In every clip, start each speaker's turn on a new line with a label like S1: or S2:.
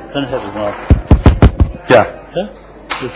S1: Dan heb ik nog.
S2: Ja.
S1: Ja? Dus,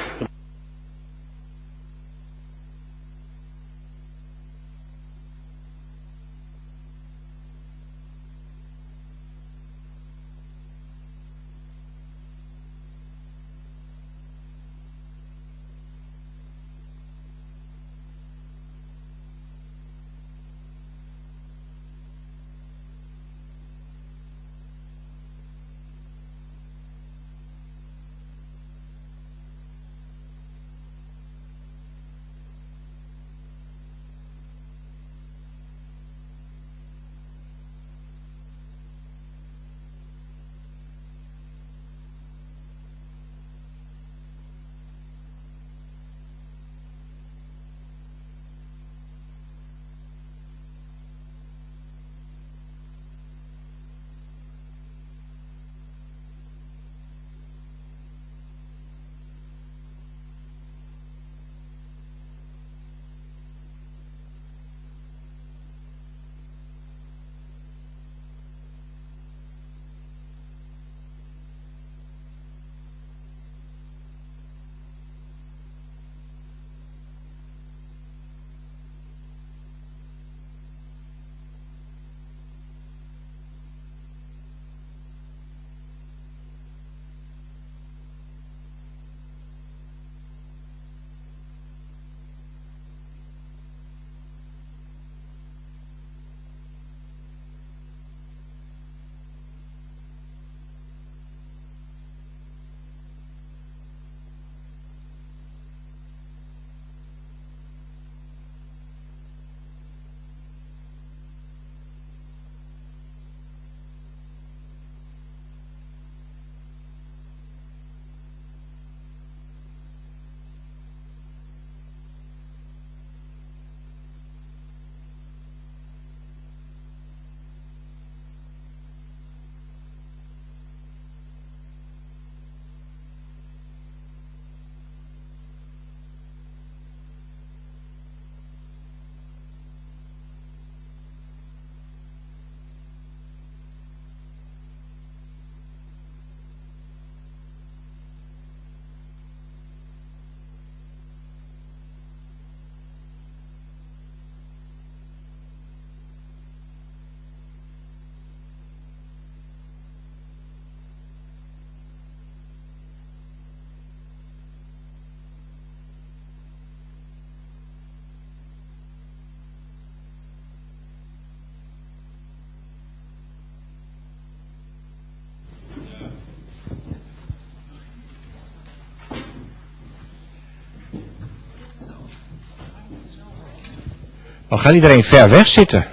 S2: Dan gaat iedereen ver weg zitten.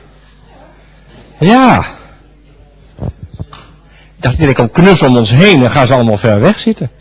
S2: Ja. Ik dacht, iedereen komt knussen om ons heen en gaan ze allemaal ver weg zitten.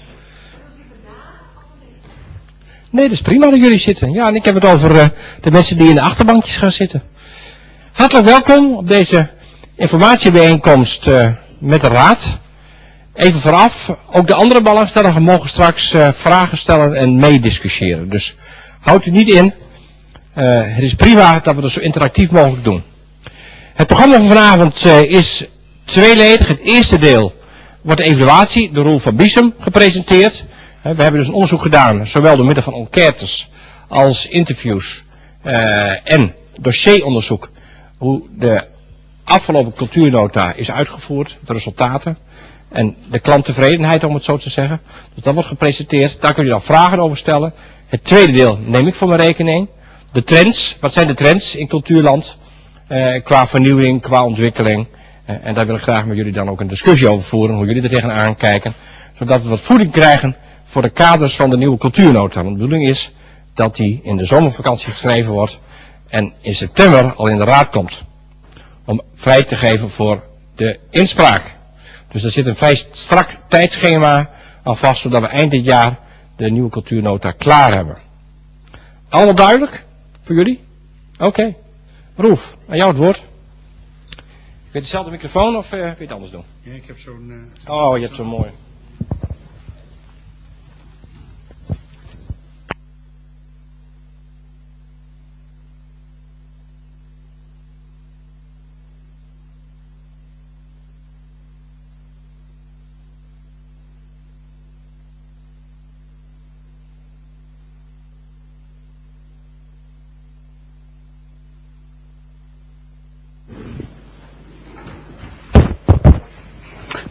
S2: Nee, dat is prima dat jullie zitten. Ja, en ik heb het over de mensen die in de achterbankjes gaan zitten. Hartelijk welkom op deze informatiebijeenkomst met de Raad. Even vooraf, ook de andere belangstellenden mogen straks vragen stellen en meediscussiëren. Dus houd u niet in. Het is prima dat we dat zo interactief mogelijk doen. Het programma van vanavond is tweeledig. Het eerste deel wordt de evaluatie door Roel van Biesem gepresenteerd. We hebben dus een onderzoek gedaan, zowel door middel van enquêtes als interviews en dossieronderzoek, hoe de afgelopen cultuurnota is uitgevoerd, de resultaten en de klanttevredenheid, om het zo te zeggen. Dus dat wordt gepresenteerd, daar kun je dan vragen over stellen. Het tweede deel neem ik voor mijn rekening. De trends, wat zijn de trends in cultuurland qua vernieuwing, qua ontwikkeling. En daar wil ik graag met jullie dan ook een discussie over voeren, hoe jullie er tegenaan kijken, zodat we wat voeding krijgen voor de kaders van de nieuwe cultuurnota. Want de bedoeling is dat die in de zomervakantie geschreven wordt en in september al in de raad komt. Om vrij te geven voor de inspraak. Dus er zit een vrij strak tijdschema aan vast, zodat we eind dit jaar de nieuwe cultuurnota klaar hebben. Allemaal duidelijk? Voor jullie? Oké. Roef, aan jou het woord. Wil je dezelfde microfoon of wil je het anders doen?
S3: Ja, ik heb zo'n...
S2: Oh, je hebt zo'n mooi.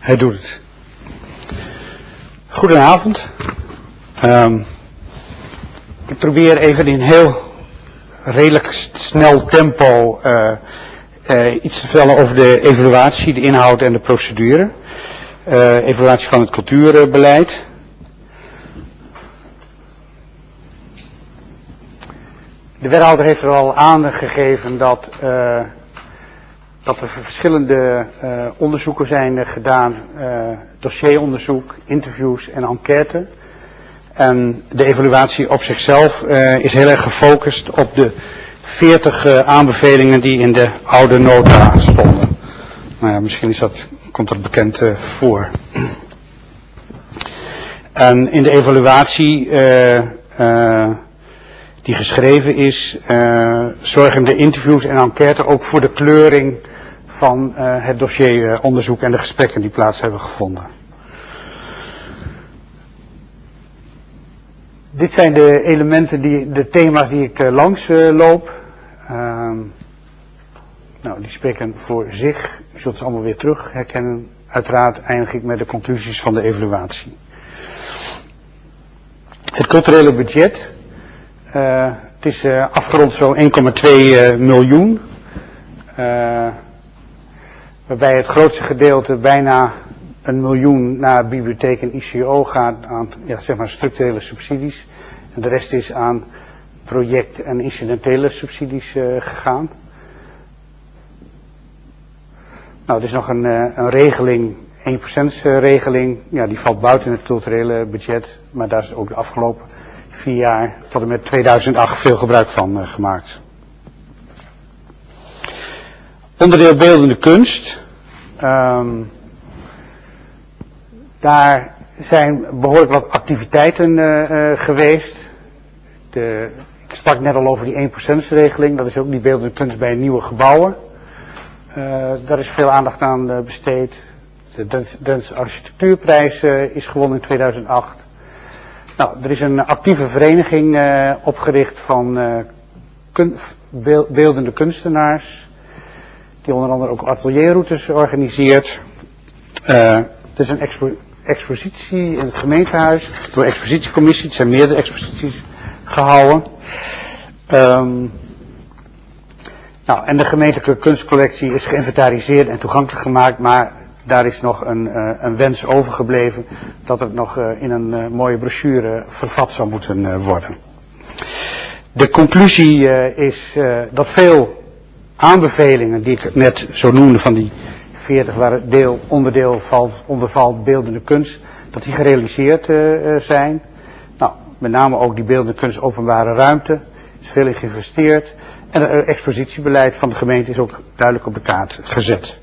S1: hij doet het. Goedenavond. Ik probeer even in heel redelijk snel tempo iets te vertellen over de evaluatie, de inhoud en de procedure. Evaluatie van het cultuurbeleid. De wethouder heeft er al aangegeven dat er verschillende onderzoeken zijn gedaan, dossieronderzoek, interviews en enquête. En de evaluatie op zichzelf is heel erg gefocust op de 40 aanbevelingen die in de oude nota stonden. Nou ja, misschien komt dat bekend voor. En in de evaluatie die geschreven is, zorgen de interviews en enquête ook voor de kleuring van het dossieronderzoek en de gesprekken die plaats hebben gevonden. Dit zijn de elementen, de thema's die ik langs loop. Nou, die spreken voor zich. U zult ze allemaal weer terug herkennen. Uiteraard eindig ik met de conclusies van de evaluatie. Het culturele budget. Het is afgerond zo'n 1,2 miljoen. Waarbij het grootste gedeelte, bijna 1 miljoen, naar bibliotheek en ICO gaat aan zeg maar structurele subsidies. En de rest is aan project- en incidentele subsidies gegaan. Nou, er is nog een regeling, 1% regeling. Ja, die valt buiten het culturele budget. Maar daar is ook de afgelopen 4 jaar tot en met 2008 veel gebruik van gemaakt. Onderdeel beeldende kunst. Daar zijn behoorlijk wat activiteiten geweest. Ik sprak net al over die 1% regeling. Dat is ook die beeldende kunst bij nieuwe gebouwen. Daar is veel aandacht aan besteed. De Drentse Architectuurprijs is gewonnen in 2008. Nou, er is een actieve vereniging opgericht van beeldende kunstenaars. Die onder andere ook atelierroutes organiseert. Er is een expositie in het gemeentehuis. Door de expositiecommissie. Er zijn meerdere exposities gehouden. Nou, en de gemeentelijke kunstcollectie is geïnventariseerd en toegankelijk gemaakt. Maar daar is nog een wens overgebleven dat het nog in een mooie brochure vervat zou moeten worden. De conclusie is dat veel aanbevelingen die ik net zo noemde van die 40 waar het onderdeel onder valt beeldende kunst, dat die gerealiseerd zijn. Nou, met name ook die beeldende kunst openbare ruimte. Er is veel in geïnvesteerd. En het expositiebeleid van de gemeente is ook duidelijk op de kaart gezet.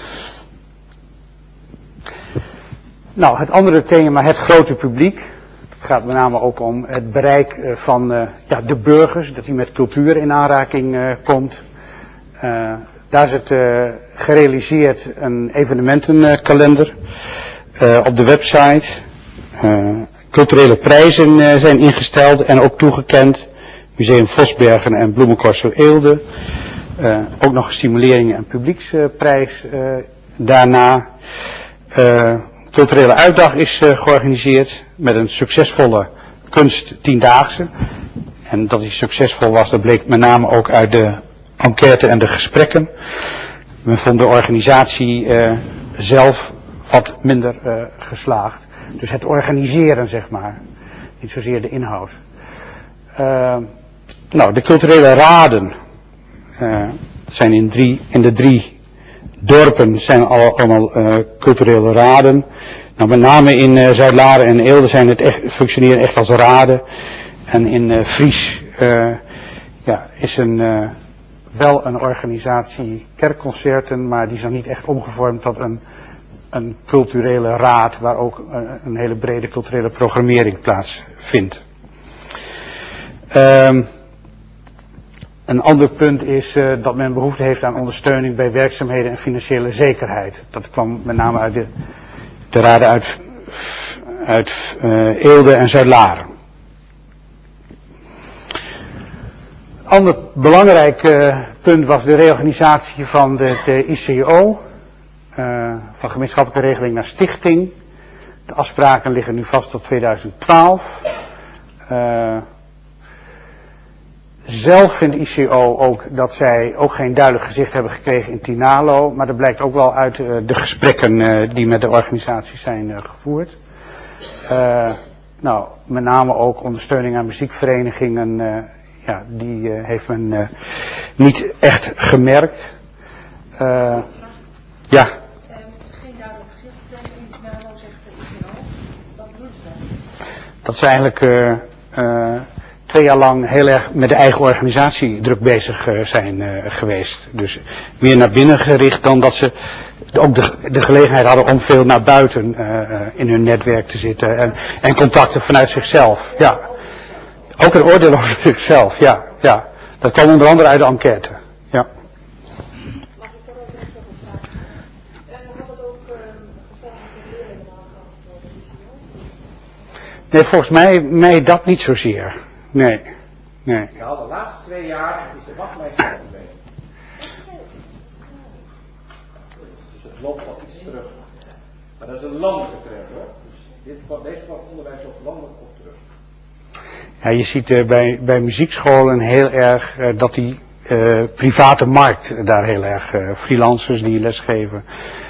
S1: Nou, het andere thema, het grote publiek. Het gaat met name ook om het bereik van de burgers, dat die met cultuur in aanraking komt. Daar is het gerealiseerd een evenementenkalender op de website. Culturele prijzen zijn ingesteld en ook toegekend. Museum Vosbergen en Bloemencorso Eelde. Ook nog een stimulering en publieksprijs daarna. Culturele uitdag is georganiseerd met een succesvolle kunst 10-daagse. En dat die succesvol was, dat bleek met name ook uit de enquête en de gesprekken. Men vond de organisatie zelf wat minder geslaagd. Dus het organiseren, zeg maar. Niet zozeer de inhoud. Nou, de culturele raden zijn in de 3 dorpen zijn allemaal culturele raden. Nou, met name in Zuid-Laren en Eelde functioneren echt als raden. En in Fries is wel een organisatie kerkconcerten, maar die is nog niet echt omgevormd tot een culturele raad waar ook een hele brede culturele programmering plaatsvindt. Een ander punt is dat men behoefte heeft aan ondersteuning bij werkzaamheden en financiële zekerheid. Dat kwam met name uit de raden uit Eelde en Zuid-Laren. Een ander belangrijk punt was de reorganisatie van het ICO. van gemeenschappelijke regeling naar stichting. De afspraken liggen nu vast tot 2012. Zelf vindt ICO ook dat zij ook geen duidelijk gezicht hebben gekregen in Tinalo. Maar dat blijkt ook wel uit de gesprekken die met de organisaties zijn gevoerd. Nou, met name ook ondersteuning aan muziekverenigingen. Ja, die heeft men niet echt gemerkt. Ja.
S3: Geen duidelijk gezicht gekregen in Tinalo, zegt ICO. Wat bedoelt ze dan?
S1: Dat ze eigenlijk 2 jaar lang heel erg met de eigen organisatie druk bezig zijn geweest. Dus meer naar binnen gericht dan dat ze ook de gelegenheid hadden om veel naar buiten in hun netwerk te zitten. En contacten vanuit zichzelf. Ja. Ook een oordeel over zichzelf, ja. Ja. Dat kwam onder andere uit de enquête. Ja.
S3: Mag ik daarover eens nog een vraag stellen? Had het ook gevolgen voor leerlingen aangehad voor de ICO?
S1: Nee, volgens mij dat niet zozeer. Nee.
S2: Nou, de laatste 2 jaar is de wachtlijst opgebleven. Dus het loopt al iets terug. Maar dat is een landelijke trend hoor. Dus deze van het onderwijs loopt landelijk op terug.
S1: Ja, je ziet bij muziekscholen heel erg dat die private markt daar heel erg freelancers die lesgeven,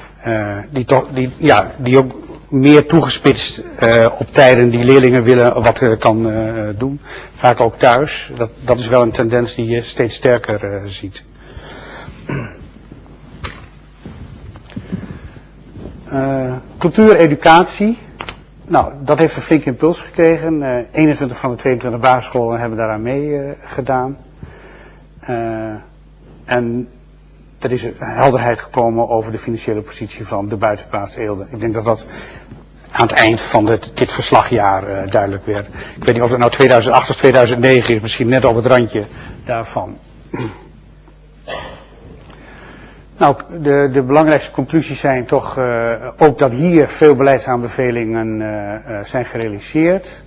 S1: die ook meer toegespitst op tijden die leerlingen willen wat kan doen. Vaak ook thuis. Dat is wel een tendens die je steeds sterker ziet. Cultuur, educatie. Nou, dat heeft een flinke impuls gekregen. 21 van de 22 basisscholen hebben daaraan meegedaan. En er is helderheid gekomen over de financiële positie van de buitenplaats Eelde. Ik denk dat dat aan het eind van dit verslagjaar duidelijk werd. Ik weet niet of het nou 2008 of 2009 is, misschien net op het randje daarvan. Nou, de belangrijkste conclusies zijn toch ook dat hier veel beleidsaanbevelingen zijn gerealiseerd.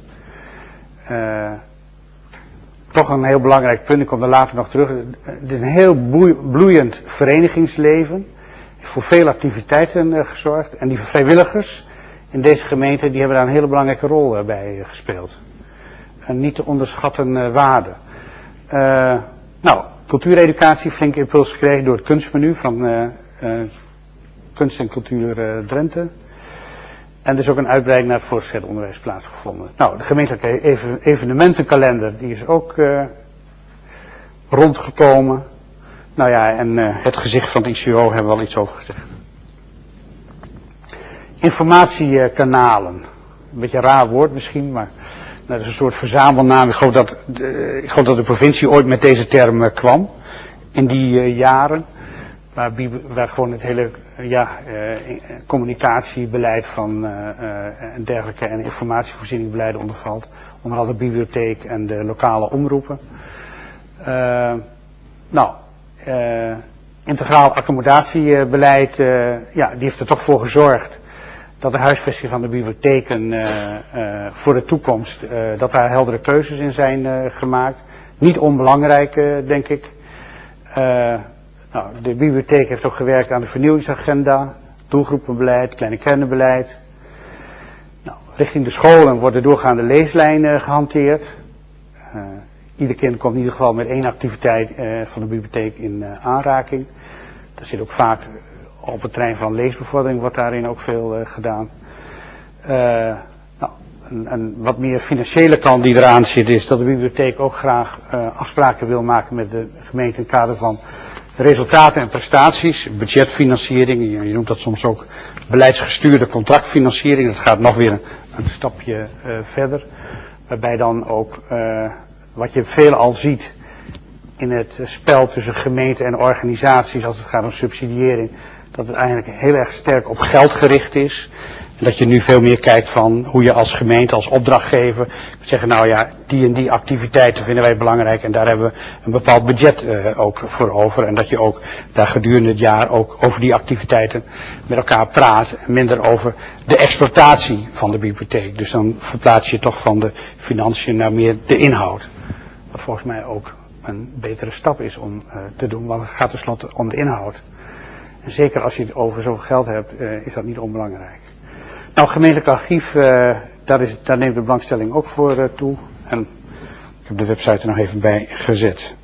S1: Toch een heel belangrijk punt, ik kom er later nog terug. Het is een heel bloeiend verenigingsleven. Heeft voor veel activiteiten gezorgd. En die vrijwilligers in deze gemeente die hebben daar een hele belangrijke rol bij gespeeld. Een niet te onderschatten waarde. Nou, cultuureducatie, flinke impuls gekregen door het kunstmenu van Kunst en Cultuur Drenthe. En er is ook een uitbreiding naar het voortgezet onderwijs plaatsgevonden. Nou, de gemeentelijke evenementenkalender, die is ook rondgekomen. Nou ja, en het gezicht van het ICO hebben we al iets over gezegd. Informatiekanalen. Een beetje een raar woord misschien, maar dat is een soort verzamelnaam. Ik geloof dat de provincie ooit met deze term kwam. In die jaren. Waar gewoon het hele communicatiebeleid van en dergelijke en informatievoorzieningbeleid onder valt. Onder andere de bibliotheek en de lokale omroepen. Integraal accommodatiebeleid, die heeft er toch voor gezorgd dat de huisvesting van de bibliotheken voor de toekomst, dat daar heldere keuzes in zijn gemaakt. Niet onbelangrijk, denk ik. De bibliotheek heeft ook gewerkt aan de vernieuwingsagenda, doelgroepenbeleid, kleine kernenbeleid. Nou, richting de scholen wordt de doorgaande leeslijn gehanteerd. Ieder kind komt in ieder geval met 1 activiteit van de bibliotheek in aanraking. Er zit ook vaak op het terrein van leesbevordering wordt daarin ook veel gedaan. Een wat meer financiële kant die eraan zit is dat de bibliotheek ook graag afspraken wil maken met de gemeente in het kader van resultaten en prestaties, budgetfinanciering, je noemt dat soms ook beleidsgestuurde contractfinanciering, dat gaat nog weer een stapje verder, waarbij dan ook, wat je veel al ziet in het spel tussen gemeenten en organisaties als het gaat om subsidiëring, dat het eigenlijk heel erg sterk op geld gericht is. En dat je nu veel meer kijkt van hoe je als gemeente, als opdrachtgever, zeggen nou ja, die en die activiteiten vinden wij belangrijk en daar hebben we een bepaald budget ook voor over. En dat je ook daar gedurende het jaar ook over die activiteiten met elkaar praat en minder over de exploitatie van de bibliotheek. Dus dan verplaats je toch van de financiën naar meer de inhoud. Wat volgens mij ook een betere stap is om te doen, want het gaat tenslotte om de inhoud. En zeker als je het over zoveel geld hebt, is dat niet onbelangrijk. Nou, gemeentelijk archief, daar neemt de belangstelling ook voor toe. En ik heb de website er nog even bij gezet.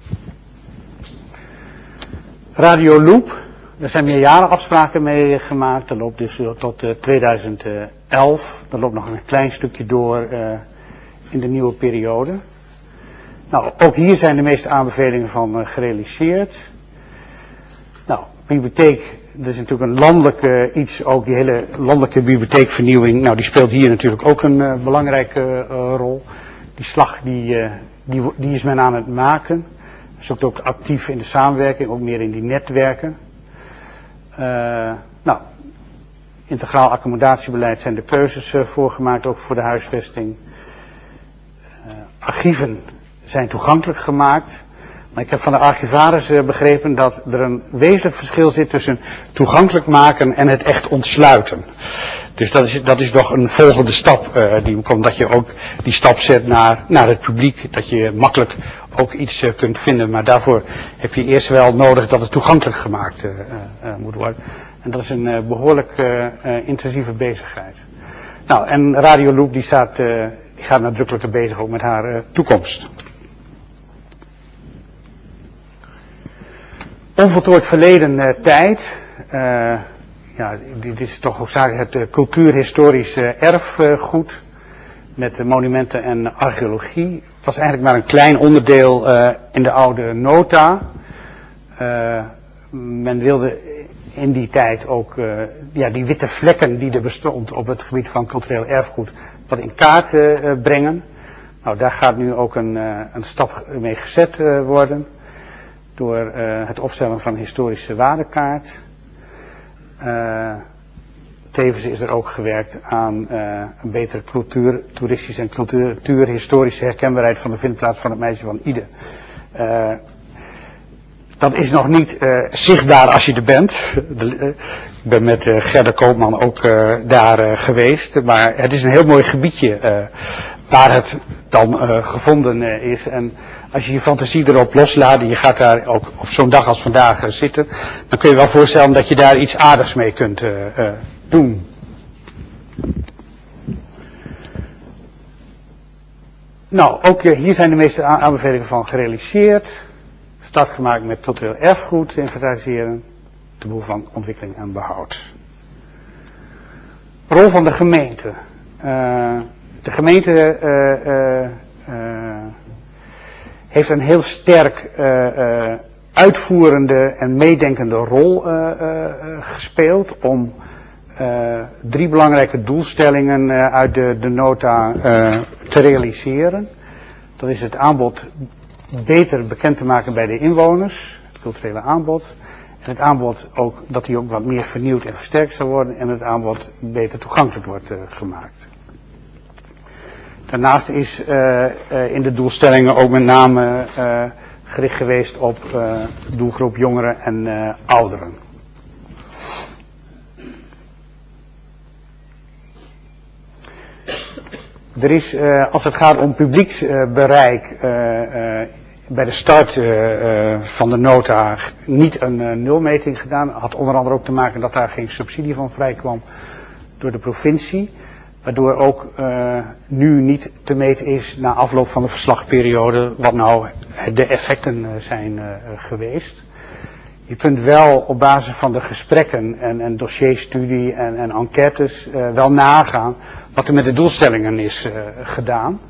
S1: Radio Loop, daar zijn meerjaren afspraken mee gemaakt. Dat loopt dus tot 2011. Dat loopt nog een klein stukje door in de nieuwe periode. Nou, ook hier zijn de meeste aanbevelingen van gerealiseerd. Nou, bibliotheek, dat is natuurlijk een landelijk iets, ook die hele landelijke bibliotheekvernieuwing. Nou, die speelt hier natuurlijk ook een belangrijke rol. Die slag, die is men aan het maken. Zoekt ook actief in de samenwerking, ook meer in die netwerken. Nou, integraal accommodatiebeleid zijn de keuzes voorgemaakt, ook voor de huisvesting. Archieven zijn toegankelijk gemaakt. Maar ik heb van de archivaris begrepen dat er een wezenlijk verschil zit tussen toegankelijk maken en het echt ontsluiten. Dus dat is nog een volgende stap die komt, dat je ook die stap zet naar het publiek, dat je makkelijk ook iets kunt vinden. Maar daarvoor heb je eerst wel nodig dat het toegankelijk gemaakt moet worden. En dat is een behoorlijk intensieve bezigheid. Nou, en Radio Loop die gaat nadrukkelijker bezig ook met haar toekomst. Onvoltooid verleden tijd. Ja, dit is toch hoofdzakelijk het cultuurhistorisch erfgoed. Met monumenten en archeologie. Het was eigenlijk maar een klein onderdeel in de oude nota. Men wilde in die tijd ook die witte vlekken die er bestond op het gebied van cultureel erfgoed wat in kaart brengen. Nou, daar gaat nu ook een stap mee gezet worden. Door het opstellen van een historische waardekaart. Tevens is er ook gewerkt aan een betere toeristische en cultuurhistorische herkenbaarheid van de vindplaats van het meisje van Ide. Dat is nog niet zichtbaar als je er bent. Ik ben met Gerda Koopman ook daar geweest. Maar het is een heel mooi gebiedje waar het dan gevonden is. En als je je fantasie erop loslaat en je gaat daar ook op zo'n dag als vandaag zitten, dan kun je wel voorstellen dat je daar iets aardigs mee kunt doen. Nou, ook hier zijn de meeste aanbevelingen van gerealiseerd. Start gemaakt met cultureel erfgoed te inventariseren. De behoefte van ontwikkeling en behoud. Rol van de gemeente. De gemeente heeft een heel sterk uitvoerende en meedenkende rol gespeeld om 3 belangrijke doelstellingen uit de nota te realiseren. Dat is het aanbod beter bekend te maken bij de inwoners, het culturele aanbod. En het aanbod ook, dat die ook wat meer vernieuwd en versterkt zal worden en het aanbod beter toegankelijk wordt gemaakt. Daarnaast is in de doelstellingen ook met name gericht geweest op doelgroep jongeren en ouderen. Er is, als het gaat om publieksbereik, bij de start van de nota niet een nulmeting gedaan. Had onder andere ook te maken dat daar geen subsidie van vrijkwam door de provincie. Waardoor ook nu niet te meten is na afloop van de verslagperiode wat nou de effecten zijn geweest. Je kunt wel op basis van de gesprekken en dossierstudie en enquêtes wel nagaan wat er met de doelstellingen is gedaan.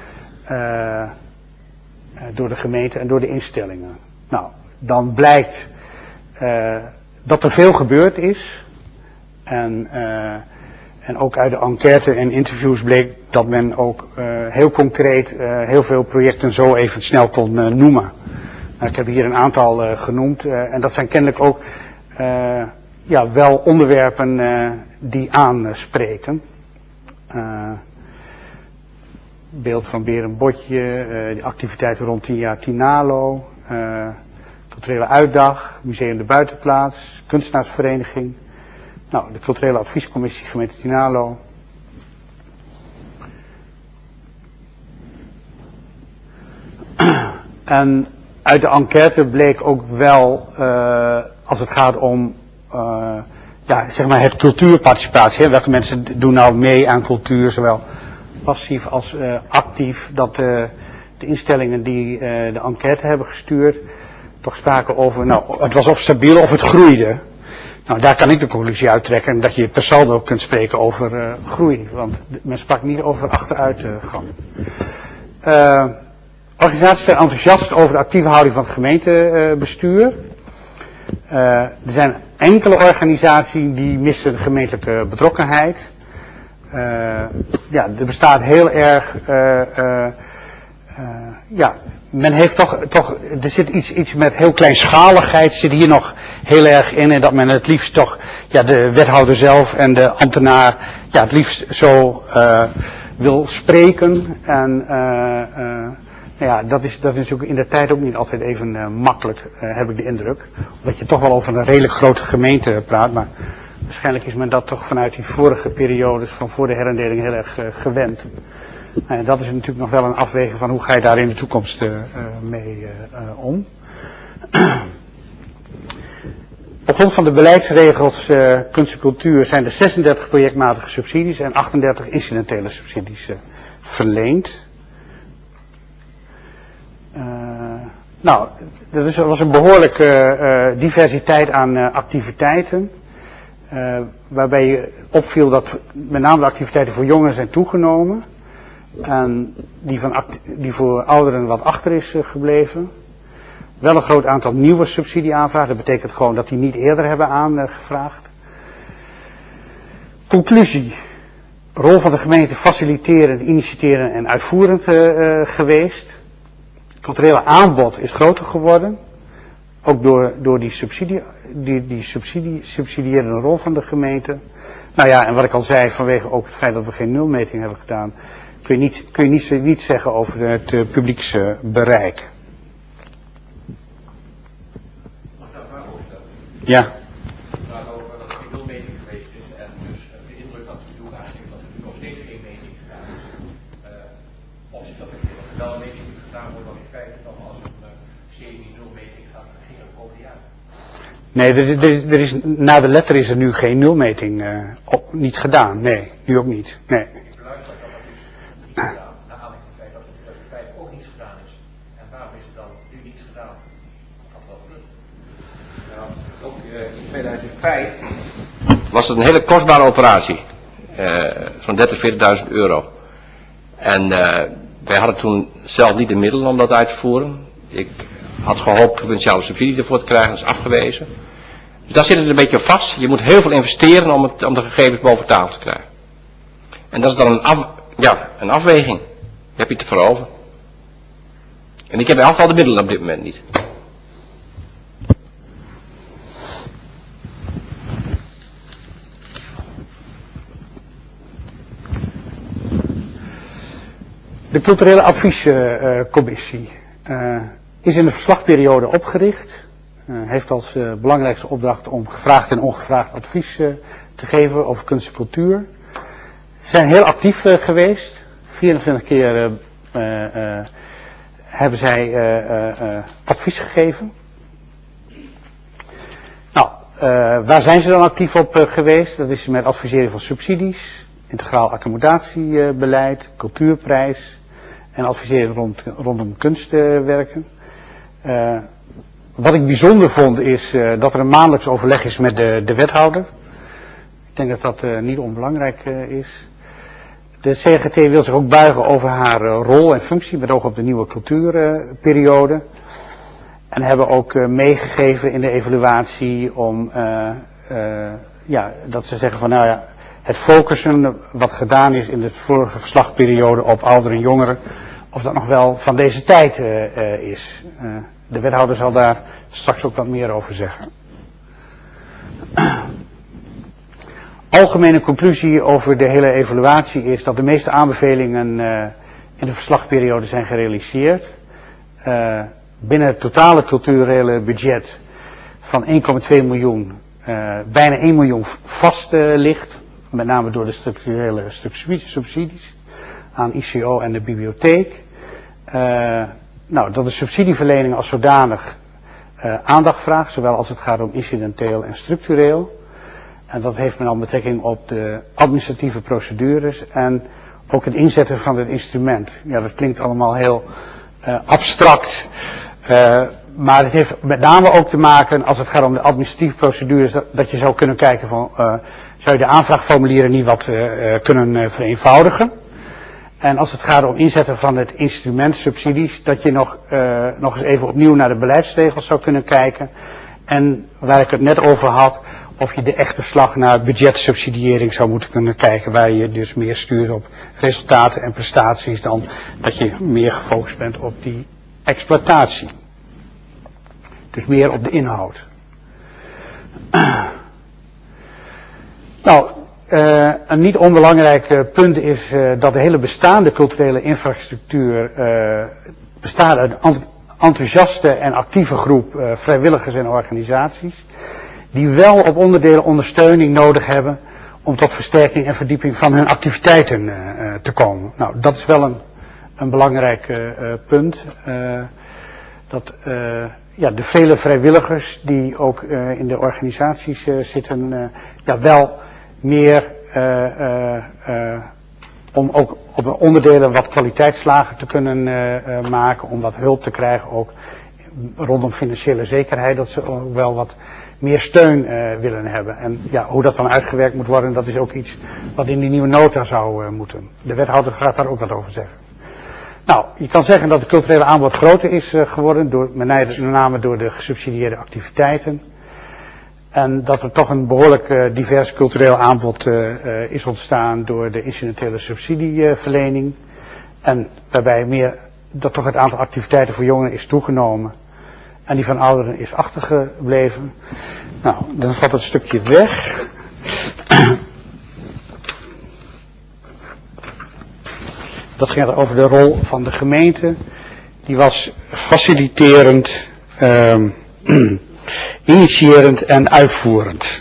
S1: Door de gemeente en door de instellingen. Nou, dan blijkt dat er veel gebeurd is. En ook uit de enquête en interviews bleek dat men ook heel concreet heel veel projecten zo even snel kon noemen. Nou, ik heb hier een aantal genoemd en dat zijn kennelijk ook wel onderwerpen die aanspreken. Beeld van Berenbotje, de activiteiten rond 10 jaar Tinalo, culturele uitdag, museum de buitenplaats, kunstenaarsvereniging. Nou, de culturele adviescommissie gemeente Tinalo. En uit de enquête bleek ook wel, als het gaat om ja, zeg maar het cultuurparticipatie. Hè? Welke mensen doen nou mee aan cultuur, zowel passief als actief. Dat de instellingen die de enquête hebben gestuurd toch spraken over, nou, het was of stabiel of het groeide. Nou, daar kan ik de conclusie uittrekken dat je per saldo kunt spreken over groei. Want men sprak niet over achteruitgang. Organisaties zijn enthousiast over de actieve houding van het gemeentebestuur. Er zijn enkele organisaties die missen de gemeentelijke betrokkenheid. Ja, er bestaat heel erg, ja, men heeft toch, er zit iets met heel kleinschaligheid zit hier nog heel erg in. En dat men het liefst toch, ja, de wethouder zelf en de ambtenaar, ja, het liefst zo wil spreken. En ja, dat is natuurlijk in de tijd ook niet altijd even makkelijk, heb ik de indruk. Omdat je toch wel over een redelijk grote gemeente praat, maar waarschijnlijk is men dat toch vanuit die vorige periodes van voor de herindeling heel erg gewend. En dat is natuurlijk nog wel een afweging van hoe ga je daar in de toekomst mee om. Op grond van de beleidsregels kunst en cultuur zijn er 36 projectmatige subsidies en 38 incidentele subsidies verleend. Nou, er was een behoorlijke diversiteit aan activiteiten. Waarbij je opviel dat met name de activiteiten voor jongeren zijn toegenomen. En die voor ouderen wat achter is gebleven. Wel een groot aantal nieuwe subsidieaanvragen. Dat betekent gewoon dat die niet eerder hebben aangevraagd. Conclusie. Rol van de gemeente faciliterend, initiërend en uitvoerend geweest. Het culturele aanbod is groter geworden. Ook door die subsidierende rol van de gemeente. Nou ja, en wat ik al zei, vanwege ook het feit dat we geen nulmeting hebben gedaan, kun je niet zeggen over het publieksbereik.
S4: Mag ik daar een vraag over stellen?
S1: Ja.
S4: Het gaat over dat er geen nulmeting geweest is en dus de indruk dat u ook aangeeft dat er nu nog steeds geen meting gedaan is. Of zit dat verkeerd? Dat er wel een meting moet gedaan worden, dan in feite dan als een semi-nulmeting gaat vergingen de komende jaren.
S1: Nee, er is, na de letter is er nu geen nulmeting niet gedaan. Nee, nu ook niet. Nee.
S4: Ik beluister dat dat dus niet gedaan, naar aanleiding van het feit dat in 2005 ook niets gedaan is. En waarom is er dan nu niets gedaan? Dat had wel gekund. Nou, ook in 2005 was het een hele kostbare operatie. Zo'n 30.000, 40.000 euro. En wij hadden toen zelf niet de middelen om dat uit te voeren. Ik had gehoopt provinciale subsidie ervoor te krijgen, dat is afgewezen. Dus daar zit het een beetje vast. Je moet heel veel investeren om de gegevens boven tafel te krijgen. En dat is dan een afweging. Daar heb je het voor over. En ik heb in elk geval de middelen op dit moment niet.
S1: De culturele adviescommissie is in de verslagperiode opgericht. Heeft als belangrijkste opdracht om gevraagd en ongevraagd advies te geven over kunst en cultuur. Ze zijn heel actief geweest. 24 keer hebben zij advies gegeven. Nou, waar zijn ze dan actief op geweest? Dat is met adviseren van subsidies, integraal accommodatiebeleid, cultuurprijs en adviseren rondom kunstwerken. Wat ik bijzonder vond is dat er een maandelijks overleg is met de wethouder. Ik denk dat dat niet onbelangrijk is. De CGT wil zich ook buigen over haar rol en functie met oog op de nieuwe cultuurperiode. En hebben ook meegegeven in de evaluatie om, dat ze zeggen van nou ja, het focussen wat gedaan is in de vorige verslagperiode op ouderen en jongeren, of dat nog wel van deze tijd is. De wethouder zal daar straks ook wat meer over zeggen. Algemene conclusie over de hele evaluatie is dat de meeste aanbevelingen in de verslagperiode zijn gerealiseerd. Binnen het totale culturele budget van 1,2 miljoen bijna 1 miljoen vast ligt. Met name door de structurele subsidies aan ICO en de bibliotheek. Dat de subsidieverlening als zodanig aandacht vraagt, zowel als het gaat om incidenteel en structureel. En dat heeft met name betrekking op de administratieve procedures en ook het inzetten van het instrument. Ja, dat klinkt allemaal heel abstract, maar het heeft met name ook te maken, als het gaat om de administratieve procedures, dat je zou kunnen kijken van, zou je de aanvraagformulieren niet wat kunnen vereenvoudigen. En als het gaat om inzetten van het instrument subsidies, dat je nog eens even opnieuw naar de beleidsregels zou kunnen kijken. En waar ik het net over had, of je de echte slag naar budgetsubsidiëring zou moeten kunnen kijken, waar je dus meer stuurt op resultaten en prestaties dan dat je meer gefocust bent op die exploitatie. Dus meer op de inhoud. Nou, een niet onbelangrijk punt is dat de hele bestaande culturele infrastructuur bestaat uit een enthousiaste en actieve groep vrijwilligers en organisaties, die wel op onderdelen ondersteuning nodig hebben om tot versterking en verdieping van hun activiteiten te komen. Nou, dat is wel een belangrijk punt. Dat de vele vrijwilligers die ook in de organisaties zitten, wel meer om ook op onderdelen wat kwaliteitslagen te kunnen maken, om wat hulp te krijgen ook rondom financiële zekerheid, dat ze ook wel wat meer steun willen hebben. En ja, hoe dat dan uitgewerkt moet worden, dat is ook iets wat in die nieuwe nota zou moeten. De wethouder gaat daar ook wat over zeggen. Nou, je kan zeggen dat het culturele aanbod groter is geworden, met name door de gesubsidieerde activiteiten. En dat er toch een behoorlijk divers cultureel aanbod is ontstaan door de incidentele subsidieverlening. En waarbij dat toch het aantal activiteiten voor jongeren is toegenomen. En die van ouderen is achtergebleven. Nou, dan valt het stukje weg. Dat ging over de rol van de gemeente. Die was faciliterend, initiërend en uitvoerend.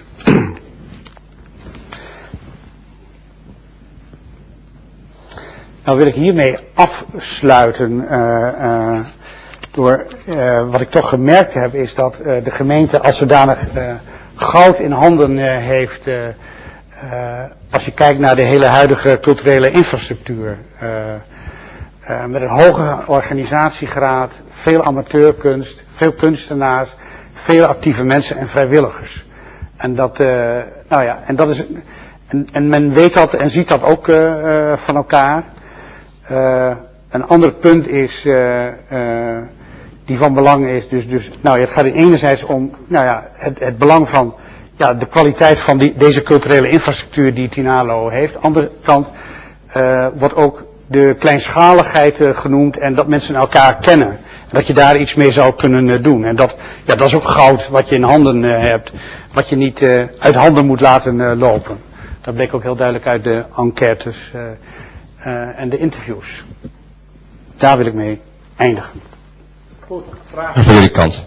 S1: Nou wil ik hiermee afsluiten door wat ik toch gemerkt heb is dat de gemeente als zodanig goud in handen heeft als je kijkt naar de hele huidige culturele infrastructuur. Met een hoge organisatiegraad, veel amateurkunst, veel kunstenaars, veel actieve mensen en vrijwilligers. En dat, en dat is, en men weet dat en ziet dat ook van elkaar. Een ander punt is, die van belang is, het gaat enerzijds om, het belang van, de kwaliteit van deze culturele infrastructuur die Tinalo heeft. Aan de andere kant wordt ook de kleinschaligheid genoemd en dat mensen elkaar kennen. En dat je daar iets mee zou kunnen doen. En dat is ook goud wat je in handen hebt, wat je niet uit handen moet laten lopen. Dat bleek ook heel duidelijk uit de enquêtes en de interviews. Daar wil ik mee eindigen.
S2: Goed, vragen van jullie kant.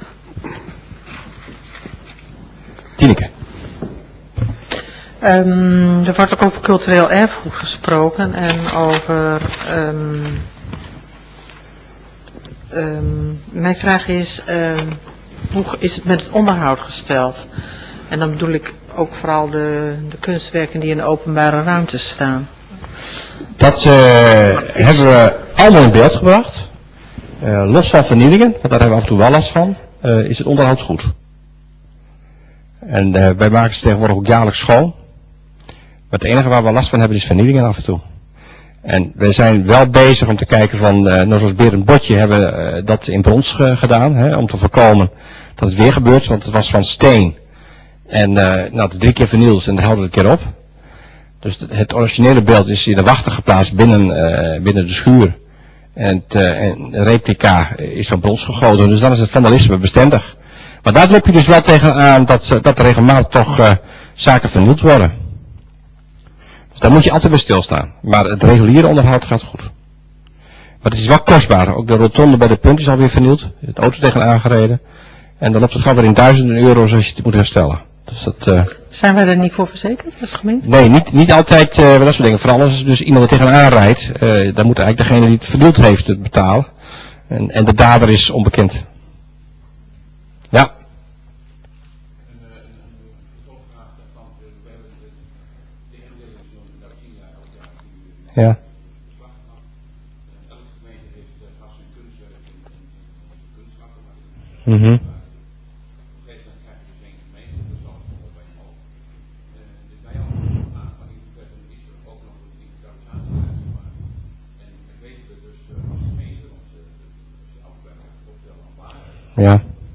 S2: Tineke.
S5: Er wordt ook over cultureel erfgoed gesproken en over... mijn vraag is, hoe is het met het onderhoud gesteld? En dan bedoel ik ook vooral de kunstwerken die in de openbare ruimtes staan.
S2: Dat hebben we allemaal in beeld gebracht. Los van vernielingen, want daar hebben we af en toe wel last van, is het onderhoud goed. En wij maken ze tegenwoordig ook jaarlijks schoon. Maar het enige waar we last van hebben is vernielingen af en toe. En we zijn wel bezig om te kijken van, zoals Berend Botje hebben we dat in brons gedaan, om te voorkomen dat het weer gebeurt, want het was van steen. En het 3 keer vernield en de helft een keer op. Dus het originele beeld is in de wachter geplaatst binnen de schuur. En het replica is van brons gegoten, dus dan is het vandalisme bestendig. Maar daar loop je dus wel tegenaan dat er regelmatig toch zaken vernield worden. Dus daar moet je altijd bij stilstaan. Maar het reguliere onderhoud gaat goed. Maar het is wel kostbaar. Ook de rotonde bij de punt is alweer vernield. De auto tegenaan gereden. En dan loopt het gewoon weer in duizenden euro's als je het moet herstellen. Dus dat,
S5: zijn wij er niet voor verzekerd als gemeente?
S2: Nee, niet altijd dat soort dingen. Vooral als er dus iemand er tegenaan rijdt, dan moet eigenlijk degene die het vernield heeft het betalen. En de dader is onbekend. Ja.
S6: Elke gemeente heeft als een kunstwerk in kunstschappen.
S2: Mhm.
S6: Op een gegeven moment krijg je dus één gemeente, dat zal het nog bij omhoog. Dus bij jou maar in hoeverre is er ook nog een digitalisatielijst gemaakt. En weten we dus als gemeente, want als je af en toe opstellen aan waar,
S2: Ja.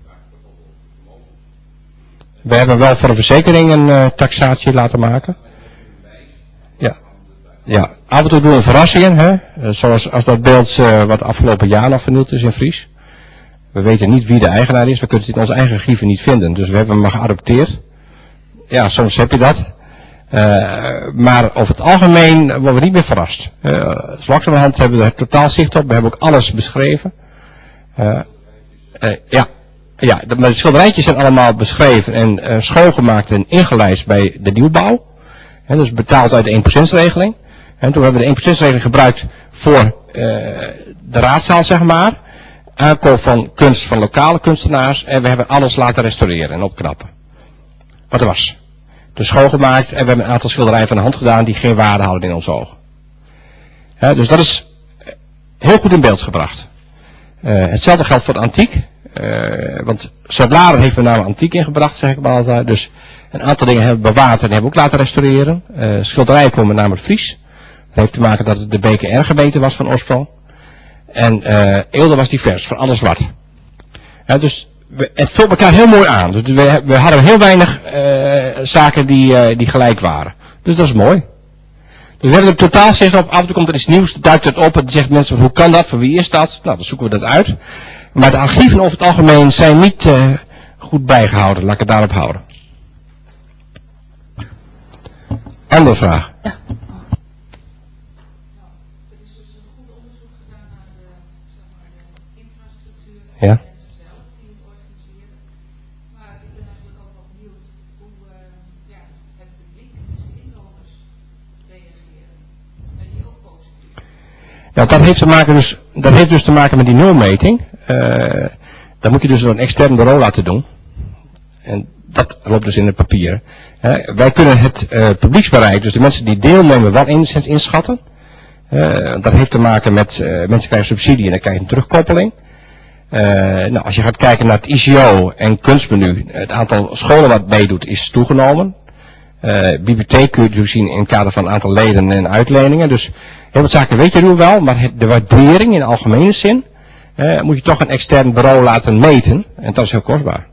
S2: We hebben wel voor de verzekering een taxatie laten maken. Ja. Ja, af en toe doen we verrassingen, hè? Zoals als dat beeld wat afgelopen jaar nog vernield is in Fries. We weten niet wie de eigenaar is, we kunnen het in onze eigen archieven niet vinden, dus we hebben hem maar geadopteerd. Ja, soms heb je dat. Maar over het algemeen worden we niet meer verrast. Langzamerhand hebben we er totaal zicht op, we hebben ook alles beschreven. Ja, maar de schilderijtjes zijn allemaal beschreven en schoongemaakt en ingelijst bij de nieuwbouw. Dus betaald uit de 1%-regeling. En toen hebben we de 1%-regeling gebruikt voor de raadzaal, zeg maar. Aankoop van kunst van lokale kunstenaars. En we hebben alles laten restaureren en opknappen. Wat er was. Dus schoongemaakt en we hebben een aantal schilderijen van de hand gedaan die geen waarde hadden in onze ogen. Dus dat is heel goed in beeld gebracht. Hetzelfde geldt voor de antiek. Want Zuid-Laren heeft met name antiek ingebracht, zeg ik maar altijd. Dus een aantal dingen hebben we bewaard en hebben we ook laten restaureren. Schilderijen komen met name uit Fries. Dat heeft te maken dat het de BKR-gemeente was van oorsprong. En Eelde was divers, van alles wat. Dus het vult elkaar heel mooi aan. Dus we hadden heel weinig zaken die gelijk waren. Dus dat is mooi. Dus we hebben er totaal zicht op. Af en toe komt er iets nieuws, duikt het op en zegt mensen, hoe kan dat, voor wie is dat? Nou, dan zoeken we dat uit. Maar de archieven over het algemeen zijn niet goed bijgehouden. Laat ik het daarop houden. Andere vraag.
S7: Ja.
S3: Er is dus een goed onderzoek gedaan naar de infrastructuur en
S2: Ja.
S3: de mensen zelf die het organiseren. Maar ik ben eigenlijk ook wel benieuwd hoe het publiek, dus de inwoners, reageren. Zijn die ook positief?
S2: Ja, dat heeft dus te maken met die nulmeting. Dat moet je dus door een extern bureau laten doen. En dat loopt dus in de papieren. Wij kunnen het publieksbereik, dus de mensen die deelnemen, wel enigszins inschatten. Dat heeft te maken met mensen krijgen subsidie en dan krijg je een terugkoppeling. Als je gaat kijken naar het ICO en kunstmenu, het aantal scholen wat meedoet is toegenomen. Bibliotheek kun je dus zien in het kader van een aantal leden en uitleningen. Dus heel wat zaken weet je nu wel, maar de waardering in de algemene zin moet je toch een extern bureau laten meten. En dat is heel kostbaar.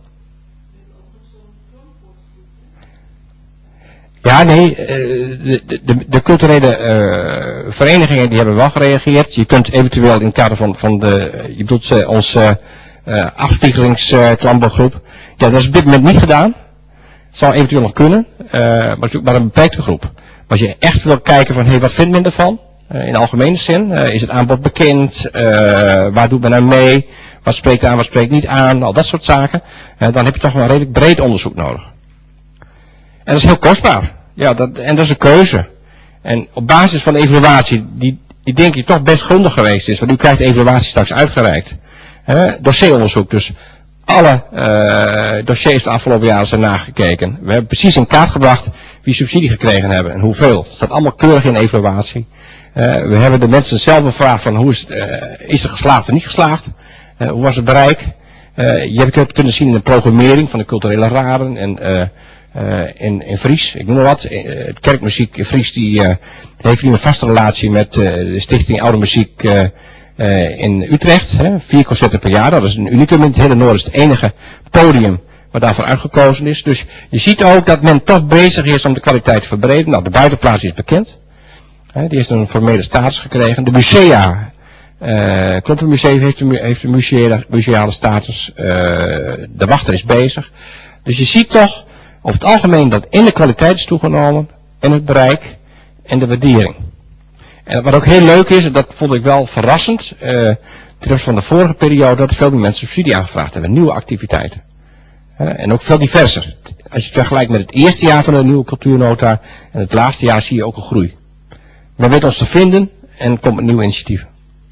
S2: Ja, nee, de culturele verenigingen die hebben wel gereageerd. Je kunt eventueel in het kader van je bedoelt onze afspiegelingsklantgroep. Ja, dat is op dit moment niet gedaan. Zou eventueel nog kunnen, maar het is maar een beperkte groep. Maar als je echt wil kijken van, wat vindt men ervan? In de algemene zin, is het aanbod bekend? Waar doet men aan mee? Wat spreekt aan, wat spreekt niet aan? Al dat soort zaken. Dan heb je toch wel een redelijk breed onderzoek nodig. En dat is heel kostbaar. Ja, en dat is een keuze. En op basis van de evaluatie, die denk ik toch best grondig geweest is, want u krijgt de evaluatie straks uitgereikt. Dossieronderzoek, dus alle dossiers de afgelopen jaren zijn nagekeken. We hebben precies in kaart gebracht wie subsidie gekregen hebben en hoeveel. Het staat allemaal keurig in de evaluatie. We hebben de mensen zelf gevraagd van hoe is er geslaagd of niet geslaagd? Hoe was het bereik? Je hebt het kunnen zien in de programmering van de culturele raden en in Fries, ik noem maar wat. Het kerkmuziek in Fries die heeft nu een vaste relatie met de stichting Oude Muziek in Utrecht. 4 concerten per jaar, dat is een unicum in het hele Noorden. Het is het enige podium waar daarvoor uitgekozen is. Dus je ziet ook dat men toch bezig is om de kwaliteit te verbreden. Nou, de buitenplaats is bekend. Die heeft een formele status gekregen. De musea, Klompenmuseum heeft een museale status. De wachter is bezig. Dus je ziet toch over het algemeen dat in de kwaliteit is toegenomen, en het bereik en de waardering. En wat ook heel leuk is, en dat vond ik wel verrassend, ten opzichte van de vorige periode, dat veel meer mensen subsidie aangevraagd hebben, nieuwe activiteiten. En ook veel diverser. Als je het vergelijkt met het eerste jaar van de nieuwe cultuurnota en het laatste jaar zie je ook een groei. Men weet ons te vinden en komt met nieuwe initiatieven.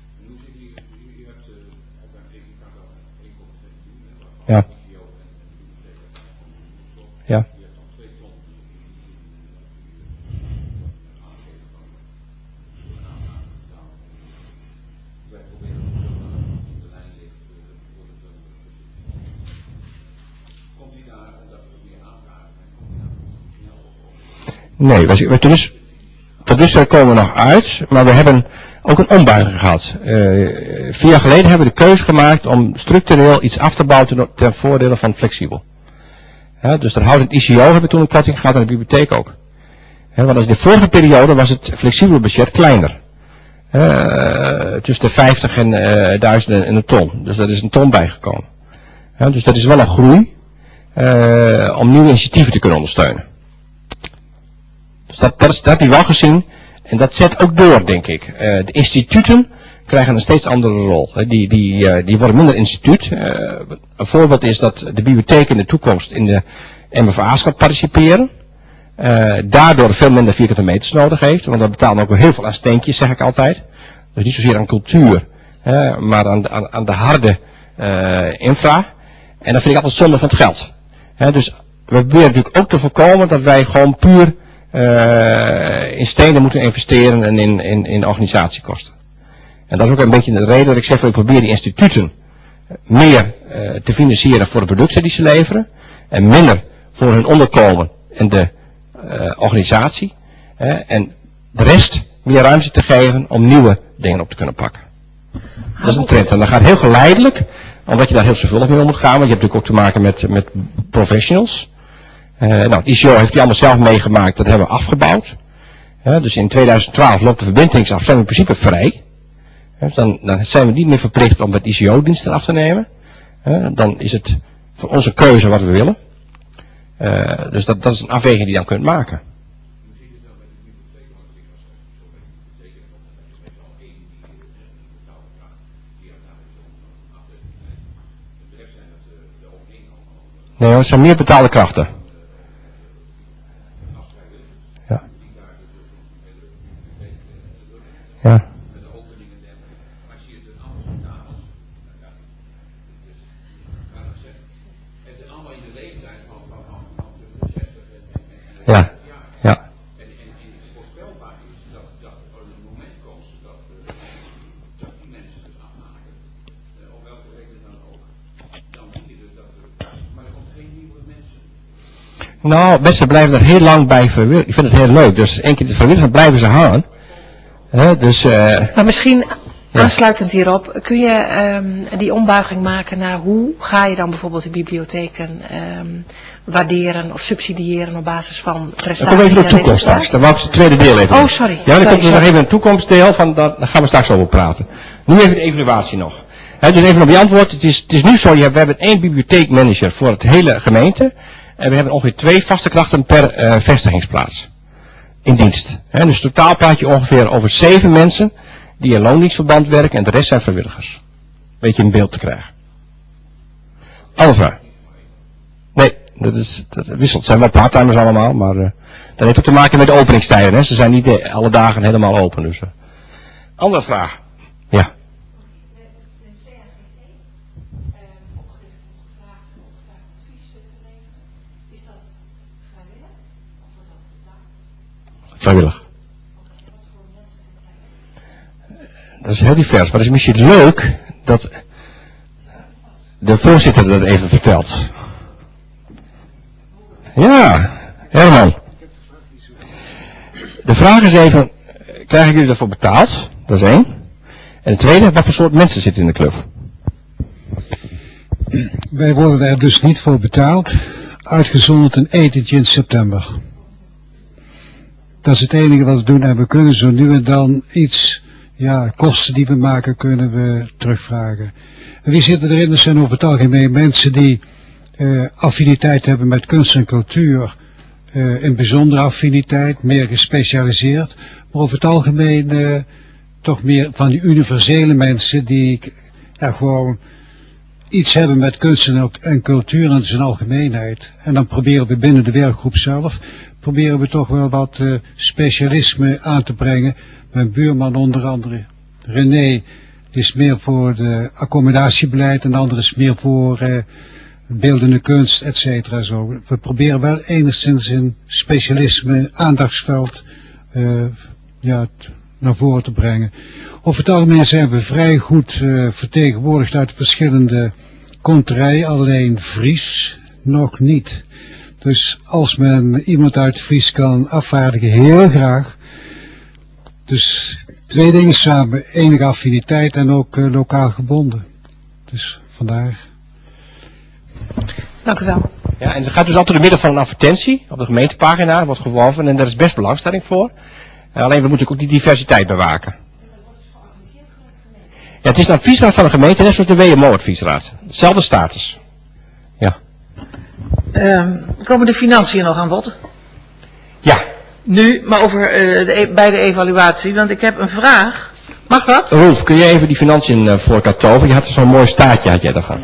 S2: Ja. Ja. Nee, tot dusver komen we nog uit, maar we hebben ook een ombuiging gehad. 4 jaar geleden hebben we de keuze gemaakt om structureel iets af te bouwen ten voordele van flexibel. Dus daar houdt het ICO, hebben we toen een korting gehad en de bibliotheek ook. Want als de vorige periode was het flexibele budget kleiner. Tussen de 50 en 1000 en een ton. Dus dat is een ton bijgekomen. Dus dat is wel een groei om nieuwe initiatieven te kunnen ondersteunen. Dus dat heb je wel gezien. En dat zet ook door, denk ik. De instituten krijgen een steeds andere rol. Die worden minder instituut. Een voorbeeld is dat de bibliotheek in de toekomst in de MFA's gaat participeren. Daardoor veel minder vierkante meters nodig heeft. Want dat betalen ook wel heel veel aan steentjes, zeg ik altijd. Dus niet zozeer aan cultuur, maar aan de harde infra. En dat vind ik altijd zonde van het geld. Dus we proberen natuurlijk ook te voorkomen dat wij gewoon puur in stenen moeten investeren en in organisatiekosten. En dat is ook een beetje de reden dat ik zeg, ik probeer die instituten meer te financieren voor de producten die ze leveren. En minder voor hun onderkomen en de organisatie. En de rest meer ruimte te geven om nieuwe dingen op te kunnen pakken. Dat is een trend. En dat gaat heel geleidelijk, omdat je daar heel zorgvuldig mee om moet gaan. Want je hebt natuurlijk ook te maken met professionals. Het ICO heeft die allemaal zelf meegemaakt, dat hebben we afgebouwd. Dus in 2012 loopt de verbindingsaf, zijn we in principe vrij. Dan zijn we niet meer verplicht om het ICO-diensten af te nemen. Dan is het voor onze keuze wat we willen. Dus dat is een afweging die je dan kunt maken.
S6: Hoe ziet het dan met de bibliotheek? Want ik was zo bij de bibliotheek en dan met al één die betaalde kracht die uiteindelijk zo'n afdeling zijn. En de rest zijn het de omheen allemaal.
S2: Nee hoor, het zijn meer betaalde krachten. Ja. Ja.
S6: Met de openingen en dergelijke. Maar ik zie het er allemaal van dames. Kan ik zeggen. Het is allemaal in de leeftijd van tussen de 60 en
S2: Ja.
S6: jaar.
S2: Ja.
S6: En voorspelbaar is dat er een moment komt dat die mensen het afmaken. Op welke reden dan ook. Dan zie je dus dat maar er komt geen nieuwe mensen.
S2: Nou, mensen blijven er heel lang bij verwilligen. Ik vind het heel leuk. Dus één keer de vrijwilligers blijven ze hangen.
S5: Maar misschien aansluitend hierop, kun je die ombuiging maken naar hoe ga je dan bijvoorbeeld de bibliotheken waarderen of subsidiëren op basis van prestaties?
S2: Dan komen we even de toekomst straks. Dan wou ik het tweede deel even doen.
S5: Oh, sorry.
S2: Ja, dan komt er nog even een toekomstdeel van, daar gaan we straks over praten. Nu even de evaluatie nog. Dus even op je antwoord. Het is nu zo, we hebben 1 bibliotheekmanager voor het hele gemeente. En we hebben ongeveer 2 vaste krachten per vestigingsplaats. In dienst. Dus totaal praat je ongeveer over 7 mensen die in loondienstverband werken en de rest zijn vrijwilligers. Beetje in beeld te krijgen. Andere vraag. Nee, dat wisselt. Het zijn wel parttimers allemaal, maar dat heeft ook te maken met de openingstijden. Ze zijn niet alle dagen helemaal open. Dus, andere vraag. Ja. Vrijwillig. Dat is heel divers, maar het is misschien leuk dat de voorzitter dat even vertelt. Ja, Herman. De vraag is even, krijgen jullie daarvoor betaald? Dat is 1. En de tweede, wat voor soort mensen zitten in de club?
S7: Wij worden er dus niet voor betaald, uitgezonderd een etentje in september. Dat is het enige wat we doen en we kunnen zo nu en dan iets, kosten die we maken kunnen we terugvragen. En wie zitten erin? Dat zijn over het algemeen mensen die affiniteit hebben met kunst en cultuur, een bijzondere affiniteit, meer gespecialiseerd. Maar over het algemeen toch meer van die universele mensen die gewoon iets hebben met kunst en cultuur in zijn algemeenheid. En dan proberen we binnen de werkgroep zelf, proberen we toch wel wat specialisme aan te brengen. Mijn buurman onder andere, René, is meer voor de accommodatiebeleid en de andere is meer voor beeldende kunst, et cetera. Zo. We proberen wel enigszins een specialisme, aandachtsveld naar voren te brengen. Over het algemeen zijn we vrij goed vertegenwoordigd uit verschillende kontrijen, alleen Fries nog niet. Dus als men iemand uit Vries kan afvaardigen, heel graag. Dus 2 dingen samen, enige affiniteit en ook lokaal gebonden. Dus vandaar.
S5: Dank u wel.
S2: Ja, en het gaat dus altijd door middel van een advertentie op de gemeentepagina, wordt geworven en daar is best belangstelling voor. Alleen we moeten ook die diversiteit bewaken. Ja, het is een adviesraad van de gemeente, net zoals de WMO-adviesraad. Hetzelfde status. Ja.
S8: Komen de financiën nog aan bod?
S2: Ja.
S8: Nu, maar over bij de evaluatie, want ik heb een vraag. Mag dat?
S2: Rolf, kun je even die financiën voor elkaar toveren? Je had zo'n mooi staartje, had jij daarvan.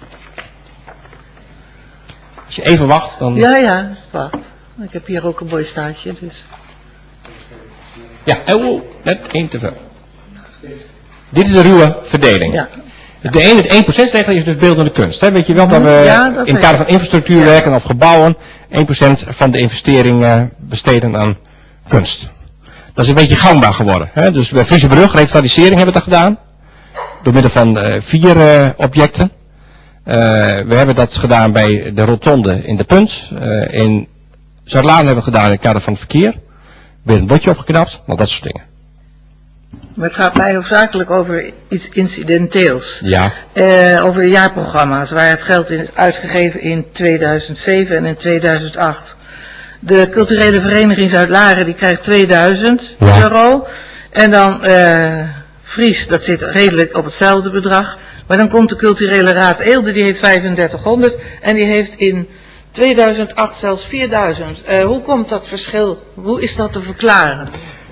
S2: Als je even wacht, dan...
S8: Ja, wacht. Ik heb hier ook een mooi staartje, dus.
S2: Ja, net 1 te veel. Dit is de ruwe verdeling.
S8: Ja.
S2: De 1%-regel is dus beeldende kunst. Hè? Weet je wel dat we in het kader van infrastructuur werken of gebouwen 1% van de investering besteden aan kunst. Dat is een beetje gangbaar geworden. Hè? Dus bij Friese Brug, revitalisering hebben we dat gedaan. Door middel van 4 objecten. We hebben dat gedaan bij de rotonde in de Punt. In Zuid-Laan hebben we gedaan in het kader van het verkeer. Weer een bordje opgeknapt, want dat soort dingen.
S8: Maar het gaat mij hoofdzakelijk over iets incidenteels.
S2: Ja.
S8: Over de jaarprogramma's, waar het geld in is uitgegeven in 2007 en in 2008. De culturele vereniging Zuid-Laren die krijgt 2000 euro. En dan Fries, dat zit redelijk op hetzelfde bedrag. Maar dan komt de culturele raad Eelde, die heeft 3500 en die heeft in 2008 zelfs 4000. Hoe komt dat verschil? Hoe is dat te verklaren?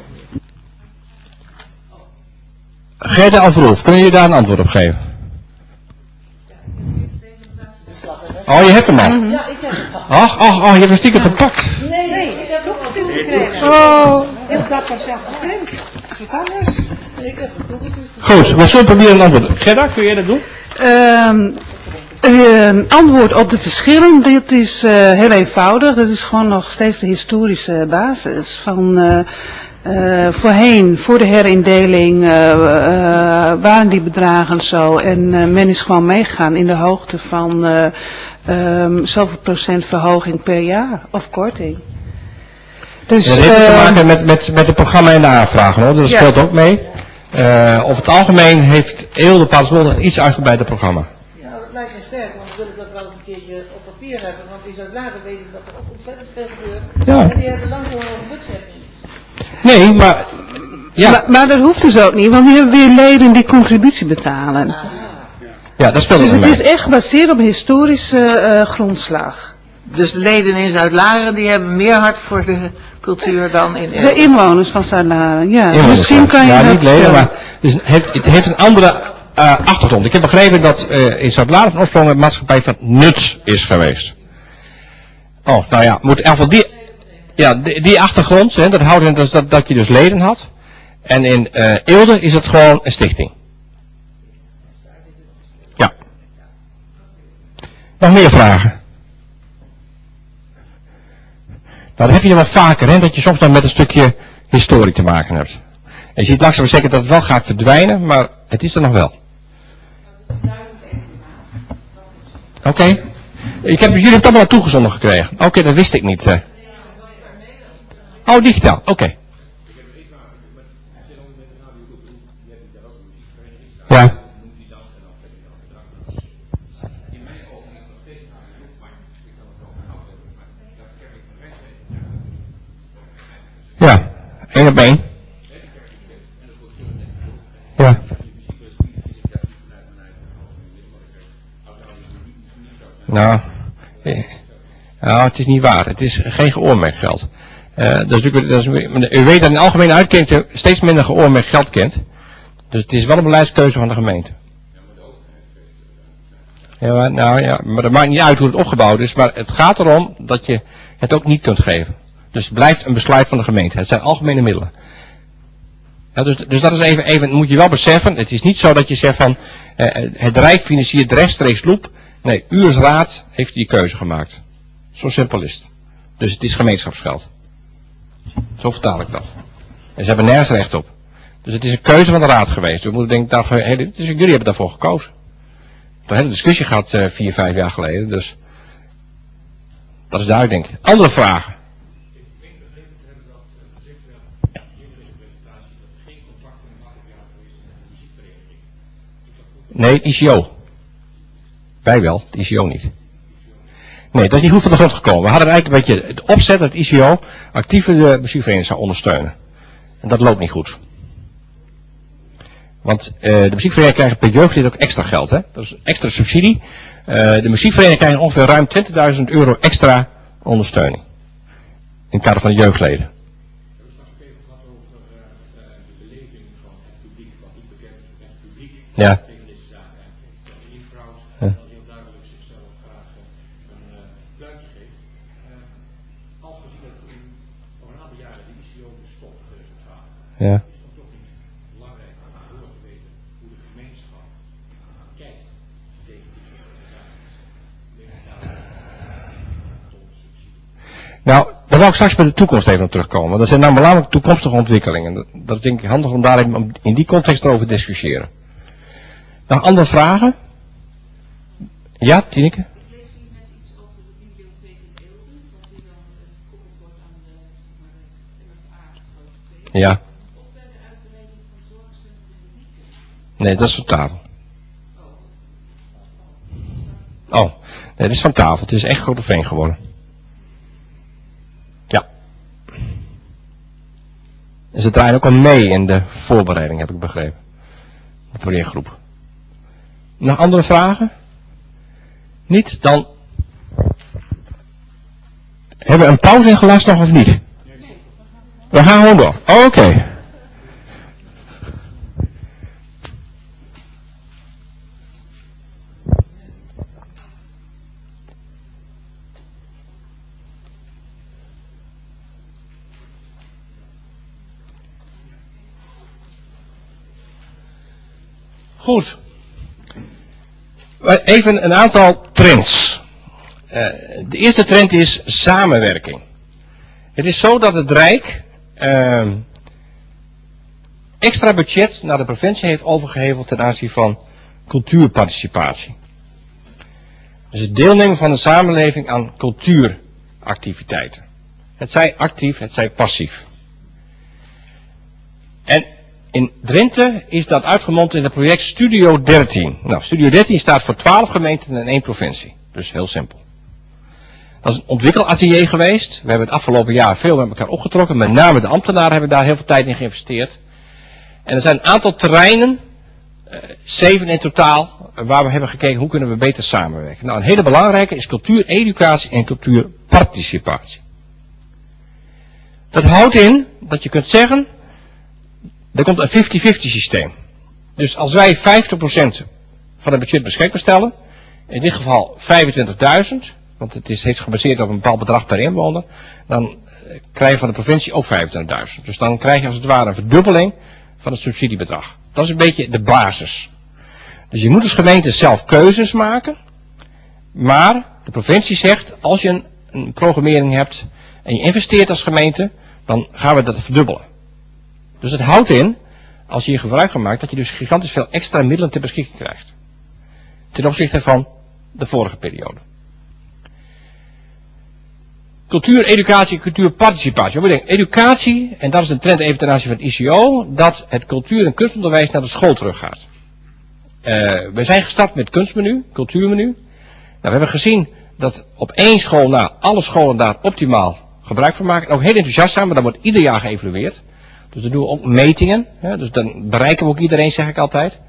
S2: Gerda of Rolf, kunnen jullie daar een antwoord op geven? Oh, je hebt hem al?
S8: Ja, ik heb hem al.
S2: Ach, je hebt een stiekem gepakt.
S8: Nee, ik heb toch toegekregen.
S5: Oh.
S8: Ik heb dat zelf geprint. Dat is wat anders. Ik heb het toegekregen.
S2: Goed, we zullen proberen een antwoord. Gerda, kun jij dat doen?
S9: Een antwoord op de verschillen, dit is heel eenvoudig. Dat is gewoon nog steeds de historische basis van... voorheen, voor de herindeling, waren die bedragen zo en men is gewoon meegegaan in de hoogte van zoveel procent verhoging per jaar of korting. Dus,
S2: dat heeft te maken met het programma en de aanvragen, hoor. Dat speelt ook mee. Over het algemeen heeft Eelde Paardenwolde iets uitgebreider programma.
S8: Ja, dat lijkt me sterk, want dan wil ik dat wel eens een keertje op papier hebben, want in Zuid-Laren weet ik dat er ook ontzettend veel gebeurt.
S2: Ja.
S8: En die hebben lang zo'n budget niet.
S2: Nee, maar... Ja.
S9: Maar dat hoeft dus ook niet, want we hebben weer leden die contributie betalen.
S2: Ja, dat speelt
S9: dus
S2: ook mee.
S9: het is echt gebaseerd op een historische grondslag.
S8: Dus de leden in Zuid-Laren die hebben meer hart voor de cultuur dan in
S9: De inwoners van Zuid-Laren, ja.
S2: Inwoners,
S9: misschien kan je
S2: ja,
S9: dat
S2: niet leden,
S9: stellen.
S2: maar dus het heeft een andere achtergrond. Ik heb begrepen dat in Zuid-Laren van oorsprong een maatschappij van nuts is geweest. Oh, nou ja, moet elk die... Ja, die achtergrond, hè, dat houdt in dat je dus leden had. En in Eelde is het gewoon een stichting. Ja. Nog meer vragen? Nou, dan heb je er wel vaker, hè, dat je soms dan met een stukje historie te maken hebt. En je ziet langzaam zeker dat het wel gaat verdwijnen, maar het is er nog wel. Oké. Ik heb jullie het allemaal toegezonden gekregen. Oké, dat wist ik niet. Oh, digitaal. Oké. Ja. Ja, 1 op 1. Ja. Nou, het is niet waar. Het is geen geoormerkt geld. U weet dat in de algemene uitkering steeds minder geoormerkt geld kent. Dus het is wel een beleidskeuze van de gemeente. Ja, maar dat maakt niet uit hoe het opgebouwd is. Maar het gaat erom dat je het ook niet kunt geven. Dus het blijft een besluit van de gemeente. Het zijn algemene middelen. Ja, dus dat is even, moet je wel beseffen. Het is niet zo dat je zegt van het Rijk financiert rechtstreeks loop. Nee, u als raad heeft die keuze gemaakt. Zo simpel is het. Dus het is gemeenschapsgeld. Zo vertaal ik dat. En ze hebben nergens recht op. Dus het is een keuze van de raad geweest. We moeten denken, dus jullie hebben daarvoor gekozen. De hele discussie gaat 4-5 jaar geleden. Dus Dat is duidelijk, denk ik. Andere vragen?
S6: Ik meen begrepen te hebben dat gezegd werd eerder in de presentatie dat er geen contact in het afgelopen jaar geweest is met de muziekvereniging.
S2: Nee, ICO. Wij wel, het ICO niet. Nee, dat is niet goed van de grond gekomen. We hadden eigenlijk een beetje het opzet dat het ICO actieve de muziekvereniging zou ondersteunen. En dat loopt niet goed. Want de muziekvereniging krijgen per jeugdlid ook extra geld. Hè? Dat is extra subsidie. De muziekvereniging krijgen ongeveer ruim €20.000 extra ondersteuning. In het kader van de jeugdleden.
S6: We hebben straks ook even gehad over de beleving van het publiek, wat niet bekend is met het publiek tegen deze zaken. De in-crowd heel duidelijk zichzelf graag een duimpje geeft. Als we zien dat over een aantal jaren de ICO stopt, 2012, is het toch niet belangrijk om door te weten hoe de gemeenschap kijkt tegen die organisaties.
S2: Nou, daar wil ik straks bij de toekomst even op terugkomen. Want dat zijn namelijk belangrijk toekomstige ontwikkelingen. Dat is denk ik handig om daar even in die context over te discussiëren. Nog andere vragen? Ja, Tineke?
S3: Ik lees hier net iets over de bibliotheek in Eelde, dat die dan gekoppeld wordt aan de, zeg maar, de MFA-grote.
S2: Ja.
S3: Of bij de uitbreiding van zorgcentrum in de Wieken.
S2: Nee, dat is van tafel. Oh, nee, dat is van tafel. Het is echt Groteveen geworden. Ja. En ze draaien ook al mee in de voorbereiding, heb ik begrepen. De projectgroep. Nog andere vragen? Niet? Dan hebben we een pauze ingelast nog of niet? We gaan gewoon door. Oké. Goed. Even een aantal trends. De eerste trend is samenwerking. Het is zo dat het Rijk extra budget naar de provincie heeft overgeheveld ten aanzien van cultuurparticipatie. Dus het deelnemen van de samenleving aan cultuuractiviteiten. Het zij actief, het zij passief. En in Drenthe is dat uitgemond in het project Studio 13. Nou, Studio 13 staat voor 12 gemeenten en 1 provincie. Dus heel simpel. Dat is een ontwikkelatelier geweest. We hebben het afgelopen jaar veel met elkaar opgetrokken. Met name de ambtenaren hebben daar heel veel tijd in geïnvesteerd. En er zijn een aantal terreinen, 7 in totaal, waar we hebben gekeken hoe kunnen we beter samenwerken. Nou, een hele belangrijke is cultuureducatie en cultuurparticipatie. Dat houdt in dat je kunt zeggen, er komt een 50-50 systeem. Dus als wij 50% van het budget beschikbaar stellen, in dit geval 25.000, want het is gebaseerd op een bepaald bedrag per inwoner, dan krijg je van de provincie ook 25.000. Dus dan krijg je als het ware een verdubbeling van het subsidiebedrag. Dat is een beetje de basis. Dus je moet als gemeente zelf keuzes maken, maar de provincie zegt, als je een programmering hebt en je investeert als gemeente, dan gaan we dat verdubbelen. Dus het houdt in, als je hier gebruik van maakt, dat je dus gigantisch veel extra middelen ter beschikking krijgt. Ten opzichte van de vorige periode. Cultuur, educatie en cultuurparticipatie. We denken educatie, en dat is een trend even ten aanzien van het ICO, dat het cultuur- en kunstonderwijs naar de school teruggaat. We zijn gestart met kunstmenu, cultuurmenu. Nou, we hebben gezien dat op 1 school na alle scholen daar optimaal gebruik van maken. En ook heel enthousiast zijn, maar dat wordt ieder jaar geëvalueerd. Dus dan doen we ook metingen. Hè, dus dan bereiken we ook iedereen, zeg ik altijd.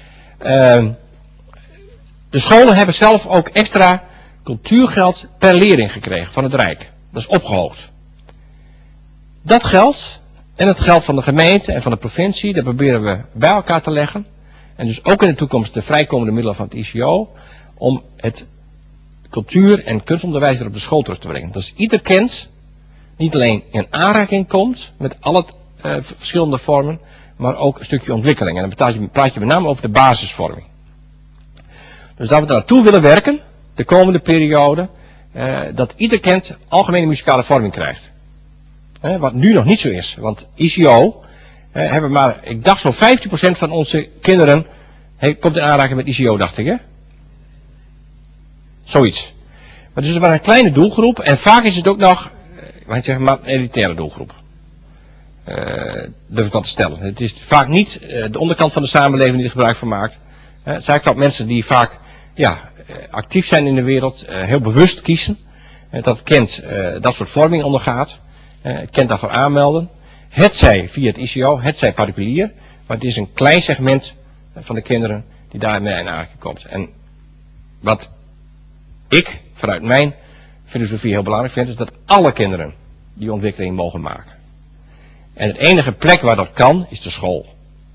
S2: De scholen hebben zelf ook extra cultuurgeld per leerling gekregen van het Rijk. Dat is opgehoogd. Dat geld en het geld van de gemeente en van de provincie, dat proberen we bij elkaar te leggen. En dus ook in de toekomst de vrijkomende middelen van het ICO, om het cultuur- en kunstonderwijs weer op de school terug te brengen. Dus ieder kind niet alleen in aanraking komt met alle verschillende vormen, maar ook een stukje ontwikkeling. En dan praat je met name over de basisvorming. Dus dat we daar naartoe willen werken, de komende periode, dat ieder kind algemene muzikale vorming krijgt. Wat nu nog niet zo is, want ICO hebben maar, ik dacht zo'n 15% van onze kinderen komt in aanraking met ICO, dacht ik, hè? Zoiets. Maar dus het was een kleine doelgroep en vaak is het ook nog, maar een elitaire doelgroep. Durf ik wel te stellen. Het is vaak niet de onderkant van de samenleving die er gebruik van maakt. Het zijn ook mensen die vaak actief zijn in de wereld, heel bewust kiezen. Dat kind dat soort vorming ondergaat. Het kind daarvoor aanmelden. Hetzij via het ICO, hetzij particulier. Maar het is een klein segment van de kinderen die daarmee in aanraking komt. En wat ik vanuit mijn filosofie heel belangrijk vind, is dat alle kinderen die ontwikkeling mogen maken. En het enige plek waar dat kan, is de school.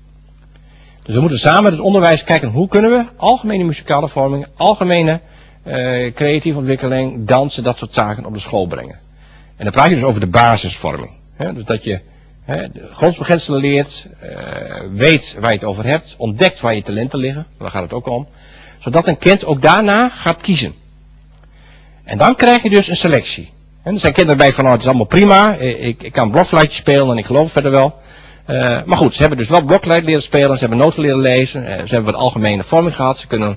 S2: Dus we moeten samen met het onderwijs kijken hoe kunnen we algemene muzikale vorming, algemene creatieve ontwikkeling, dansen, dat soort zaken op de school brengen. En dan praat je dus over de basisvorming. Dus dat je de grondbeginselen leert, weet waar je het over hebt, ontdekt waar je talenten liggen, daar gaat het ook om. Zodat een kind ook daarna gaat kiezen. En dan krijg je dus een selectie. En er zijn kinderen bij van, het is allemaal prima, ik kan blokfluitje spelen en ik geloof het verder wel. Maar goed, ze hebben dus wel blokfluit leren spelen, ze hebben noten leren lezen, ze hebben wat algemene vorming gehad, ze kunnen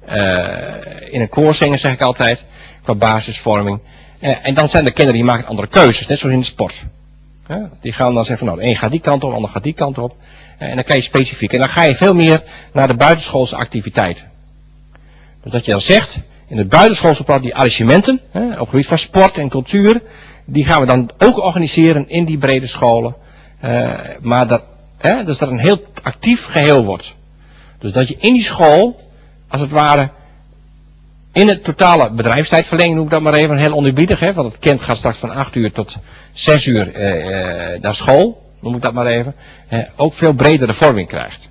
S2: in een koor zingen, zeg ik altijd, qua basisvorming. En dan zijn er kinderen die maken andere keuzes, net zoals in de sport. Die gaan dan zeggen van, de een gaat die kant op, de ander gaat die kant op. En dan kan je specifiek. En dan ga je veel meer naar de buitenschoolse activiteiten. Dus dat je dan zegt, in het buitenschoolse plan die arrangementen, op het gebied van sport en cultuur, die gaan we dan ook organiseren in die brede scholen. Maar dat dat een heel actief geheel wordt. Dus dat je in die school, als het ware, in het totale bedrijfstijdverlenging, noem ik dat maar even, heel oneerbiedig, want het kind gaat straks van 8 uur tot 6 uur naar school, noem ik dat maar even, ook veel bredere vorming krijgt.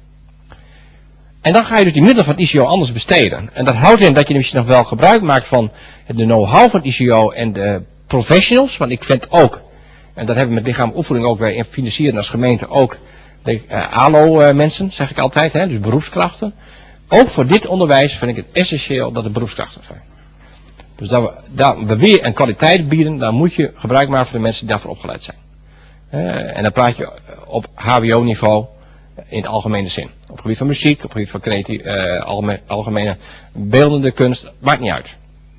S2: En dan ga je dus die middelen van het ICO anders besteden. En dat houdt in dat je misschien nog wel gebruik maakt van de know-how van het ICO en de professionals, want ik vind ook, en dat hebben we met lichamelijke oefening ook, wij financieren als gemeente ook de ALO-mensen, zeg ik altijd, dus beroepskrachten. Ook voor dit onderwijs vind ik het essentieel dat er beroepskrachten zijn. Dus dat we weer een kwaliteit bieden, dan moet je gebruik maken van de mensen die daarvoor opgeleid zijn. En dan praat je op HBO-niveau in de algemene zin. Op het gebied van muziek, op het gebied van creatieve, algemene beeldende kunst, maakt niet uit.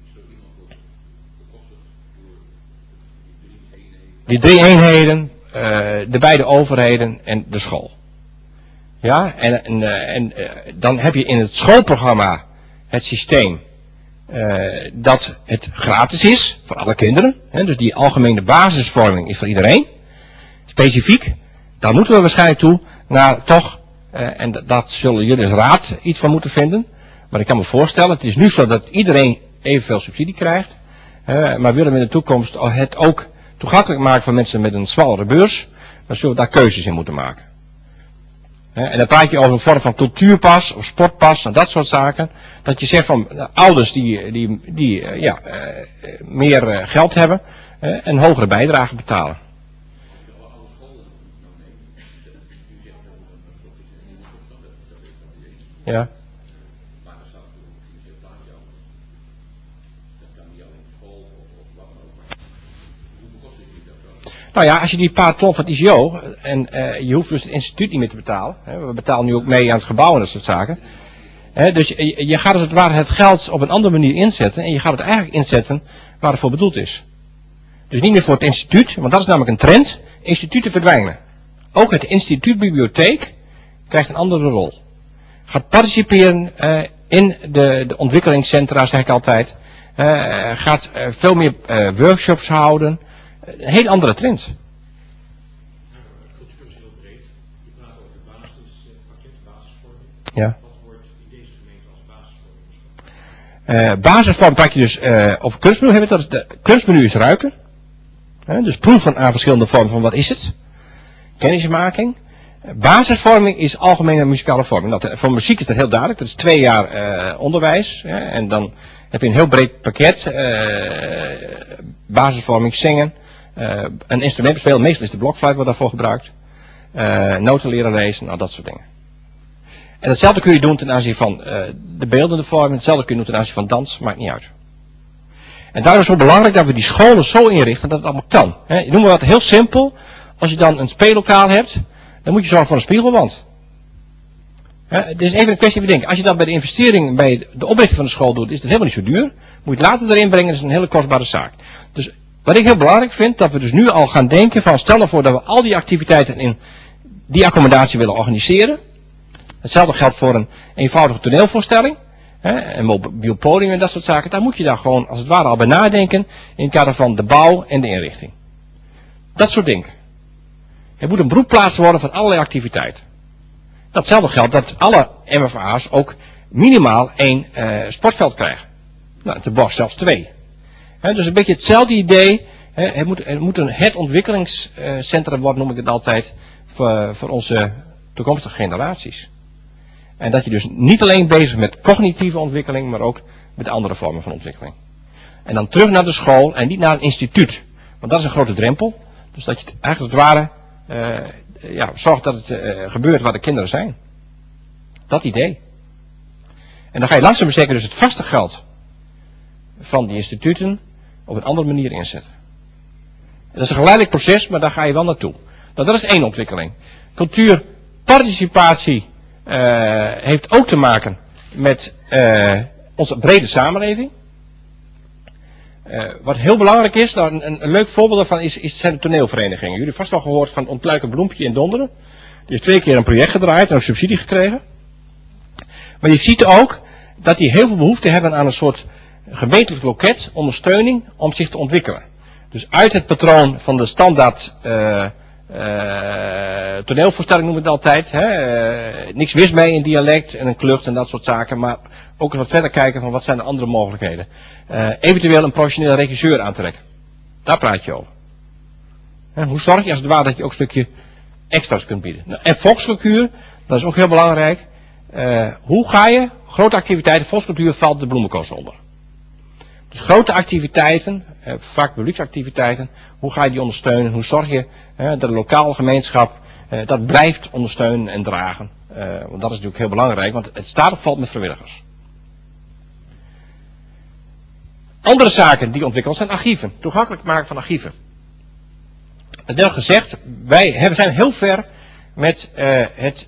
S2: Die 3 eenheden, de beide overheden en de school. Ja, en dan heb je in het schoolprogramma het systeem dat het gratis is voor alle kinderen. Dus die algemene basisvorming is voor iedereen. Specifiek, daar moeten we waarschijnlijk toe naar toch, en dat zullen jullie als raad iets van moeten vinden. Maar ik kan me voorstellen, het is nu zo dat iedereen evenveel subsidie krijgt. Maar willen we in de toekomst het ook toegankelijk maken voor mensen met een zwallere beurs, dan zullen we daar keuzes in moeten maken. En dan praat je over een vorm van cultuurpas of sportpas en dat soort zaken. Dat je zegt van ouders die meer geld hebben, een hogere bijdrage betalen. Ja. Nou ja, als je die paar ton van het ICO, en je hoeft dus het instituut niet meer te betalen. We betalen nu ook mee aan het gebouw en dat soort zaken. Dus je gaat als het ware het geld op een andere manier inzetten. En je gaat het eigenlijk inzetten waar het voor bedoeld is. Dus niet meer voor het instituut, want dat is namelijk een trend. Instituten verdwijnen. Ook het instituutbibliotheek krijgt een andere rol. Gaat participeren in de ontwikkelingscentra, zeg ik altijd. Gaat veel meer workshops houden. Een heel andere trend.
S10: Cultuur is heel breed. Je praat over de basispakket, basisvorming.
S2: Ja.
S10: Wat wordt in deze gemeente als basisvorming beschouwd?
S2: Basisvorming praat je dus over kunstmenu hebben. Dat is de kunstmenu is ruiken. Dus proeven aan verschillende vormen van wat is het. Kennismaking. Basisvorming is algemene muzikale vorming. Voor muziek is dat heel duidelijk. Dat is 2 jaar onderwijs. En dan heb je een heel breed pakket. Basisvorming, zingen. Een instrument spelen. Meestal is de blokfluit wordt daarvoor gebruikt. Noten leren lezen. Nou, dat soort dingen. En hetzelfde kun je doen ten aanzien van de beeldende vorming. Hetzelfde kun je doen ten aanzien van dans. Maakt niet uit. En daarom is het zo belangrijk dat we die scholen zo inrichten dat het allemaal kan. Je noemt maar wat heel simpel. Als je dan een speellokaal hebt, dan moet je zorgen voor een spiegelwand. Het is even een kwestie van denken. Als je dat bij de investering, bij de oprichting van de school doet, is het helemaal niet zo duur. Moet je het later erin brengen, dat is een hele kostbare zaak. Dus wat ik heel belangrijk vind, dat we dus nu al gaan denken van, stel ervoor dat we al die activiteiten in die accommodatie willen organiseren. Hetzelfde geldt voor een eenvoudige toneelvoorstelling. Een mobiel podium en dat soort zaken. Daar moet je daar gewoon als het ware al bij nadenken in het kader van de bouw en de inrichting. Dat soort dingen. Het moet een broedplaats worden van allerlei activiteiten. Datzelfde geldt dat alle MFA's ook minimaal 1 sportveld krijgen. Nou, te Bosch zelfs 2. Dus een beetje hetzelfde idee. Het moet het ontwikkelingscentrum worden, noem ik het altijd, voor onze toekomstige generaties. En dat je dus niet alleen bezig bent met cognitieve ontwikkeling, maar ook met andere vormen van ontwikkeling. En dan terug naar de school en niet naar een instituut. Want dat is een grote drempel. Dus dat je het eigenlijk als het ware zorgt dat het gebeurt waar de kinderen zijn. Dat idee. En dan ga je langzaam zeker dus het vaste geld van die instituten op een andere manier inzetten. En dat is een geleidelijk proces, maar daar ga je wel naartoe. Nou, dat is één ontwikkeling. Cultuurparticipatie heeft ook te maken met onze brede samenleving. Wat heel belangrijk is, nou een leuk voorbeeld daarvan zijn de toneelverenigingen. Jullie hebben vast wel gehoord van het Ontluiken Bloempje in Donderen. Die heeft 2 keer een project gedraaid en ook subsidie gekregen. Maar je ziet ook dat die heel veel behoefte hebben aan een soort gemeentelijk loket, ondersteuning om zich te ontwikkelen. Dus uit het patroon van de standaard toneelvoorstelling noemen we het altijd. Niks mis mee in dialect en een klucht en dat soort zaken. Maar ook wat verder kijken van wat zijn de andere mogelijkheden. Eventueel een professionele regisseur aantrekken. Daar praat je over. Hoe zorg je als het ware dat je ook een stukje extra's kunt bieden. Nou, en volkscultuur, dat is ook heel belangrijk. Hoe ga je grote activiteiten, volkscultuur valt de bloemenkool onder. Dus grote activiteiten, vaak publieksactiviteiten, hoe ga je die ondersteunen? Hoe zorg je dat de lokale gemeenschap dat blijft ondersteunen en dragen? Want dat is natuurlijk heel belangrijk, want het staat of valt met vrijwilligers. Andere zaken die ontwikkeld zijn archieven. Toegankelijk maken van archieven. Dat is net gezegd, wij zijn heel ver met het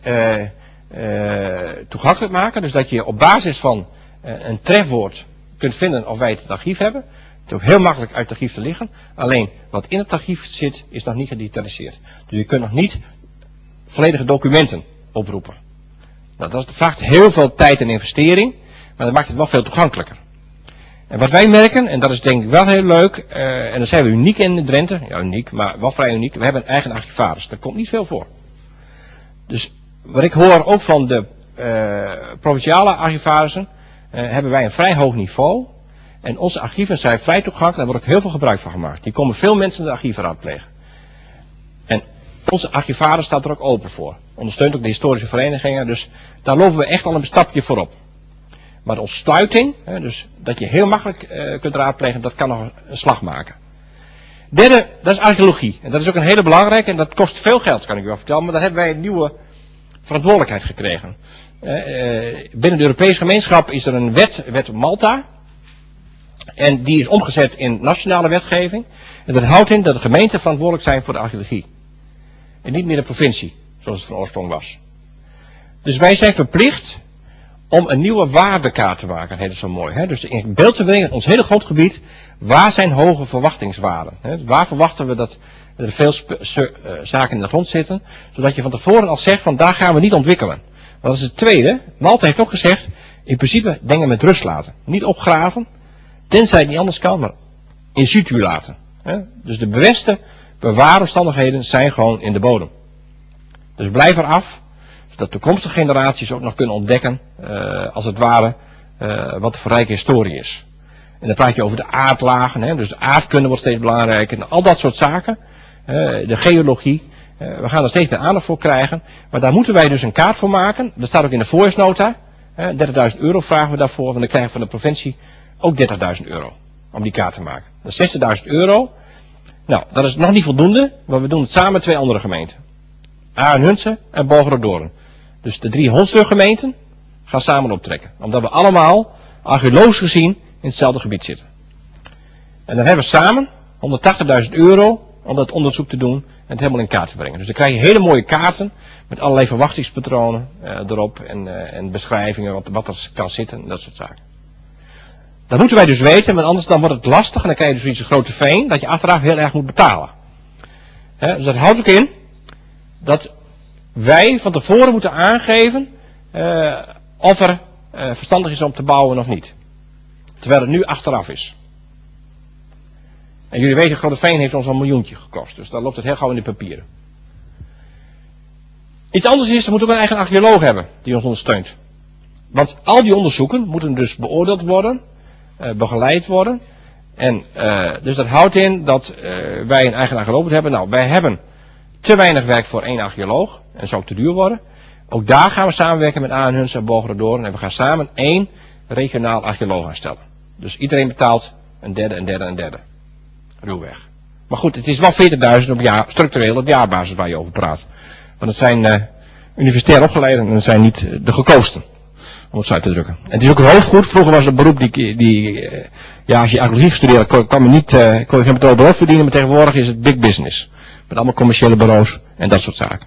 S2: toegankelijk maken. Dus dat je op basis van een trefwoord kunt vinden of wij het archief hebben. Het is ook heel makkelijk uit het archief te liggen. Alleen wat in het archief zit is nog niet gedigitaliseerd. Dus je kunt nog niet volledige documenten oproepen. Nou, dat vraagt heel veel tijd en investering. Maar dat maakt het wel veel toegankelijker. En wat wij merken, en dat is denk ik wel heel leuk. En dan zijn we uniek in Drenthe. Ja, uniek, maar wel vrij uniek. We hebben een eigen archivaris. Daar komt niet veel voor. Dus wat ik hoor ook van de provinciale archivarissen. Hebben wij een vrij hoog niveau. En onze archieven zijn vrij toegankelijk. Daar wordt ook heel veel gebruik van gemaakt. Die komen veel mensen in de archieven raadplegen. En onze archivaris staat er ook open voor. Ondersteunt ook de historische verenigingen. Dus daar lopen we echt al een stapje voorop. Maar de ontsluiting, dus dat je heel makkelijk kunt raadplegen, dat kan nog een slag maken. Derde, dat is archeologie. En dat is ook een hele belangrijke. En dat kost veel geld, kan ik u wel vertellen. Maar daar hebben wij een nieuwe verantwoordelijkheid gekregen. Binnen de Europese gemeenschap is er een wet Malta. En die is omgezet in nationale wetgeving. En dat houdt in dat de gemeenten verantwoordelijk zijn voor de archeologie. En niet meer de provincie, zoals het van oorsprong was. Dus wij zijn verplicht om een nieuwe waardekaart te maken, heet het zo mooi. Hè? Dus in beeld te brengen, ons hele grondgebied, waar zijn hoge verwachtingswaarden? Hè? Waar verwachten we dat er veel zaken in de grond zitten, zodat je van tevoren al zegt van daar gaan we niet ontwikkelen. Want dat is het tweede. Malta heeft ook gezegd, in principe dingen met rust laten. Niet opgraven, tenzij het niet anders kan, maar in situ laten. Hè? Dus de beste bewaaromstandigheden zijn gewoon in de bodem. Dus blijf eraf, zodat toekomstige generaties ook nog kunnen ontdekken, als het ware, wat voor rijke historie is. En dan praat je over de aardlagen, hè? Dus de aardkunde wordt steeds belangrijker, en al dat soort zaken. De geologie, we gaan er steeds meer aandacht voor krijgen. Maar daar moeten wij dus een kaart voor maken. Dat staat ook in de voorjaarsnota. 30.000 euro vragen we daarvoor, want dan krijgen we van de provincie ook 30.000 euro. Om die kaart te maken. Dat is 60.000 euro. Nou, dat is nog niet voldoende, maar we doen het samen met 2 andere gemeenten. Arenhunse en Borgerdoorn. Dus de 3 Hondsruggemeenten gaan samen optrekken. Omdat we allemaal, archeologisch gezien, in hetzelfde gebied zitten. En dan hebben we samen 180.000 euro om dat onderzoek te doen en het helemaal in kaart te brengen. Dus dan krijg je hele mooie kaarten met allerlei verwachtingspatronen erop en beschrijvingen wat er kan zitten en dat soort zaken. Dat moeten wij dus weten, want anders dan wordt het lastig en dan krijg je dus iets een grote veen dat je achteraf heel erg moet betalen. Dus dat houdt ook in dat wij van tevoren moeten aangeven of er verstandig is om te bouwen of niet. Terwijl het nu achteraf is. En jullie weten, Groteveen heeft ons al $1 miljoen gekost. Dus dan loopt het heel gauw in de papieren. Iets anders is, we moeten ook een eigen archeoloog hebben die ons ondersteunt. Want al die onderzoeken moeten dus beoordeeld worden, begeleid worden. En dus dat houdt in dat wij een eigen archeoloog moeten hebben. Nou, wij hebben te weinig werk voor 1 archeoloog. En zou ook te duur worden. Ook daar gaan we samenwerken met A.N. Huns en Bogerendoorn. En we gaan samen 1 regionaal archeoloog aanstellen. Dus iedereen betaalt een derde. Ruwweg. Maar goed, het is wel 40.000 structureel op jaarbasis waar je over praat. Want het zijn universitair opgeleiden en dat zijn niet de gekoosten. Om het zo uit te drukken. En het is ook een hoofdgoed. Vroeger was het een beroep als je archeologie gestudeerd kon je geen betaald beroep verdienen. Maar tegenwoordig is het big business. Met allemaal commerciële bureaus en dat soort zaken.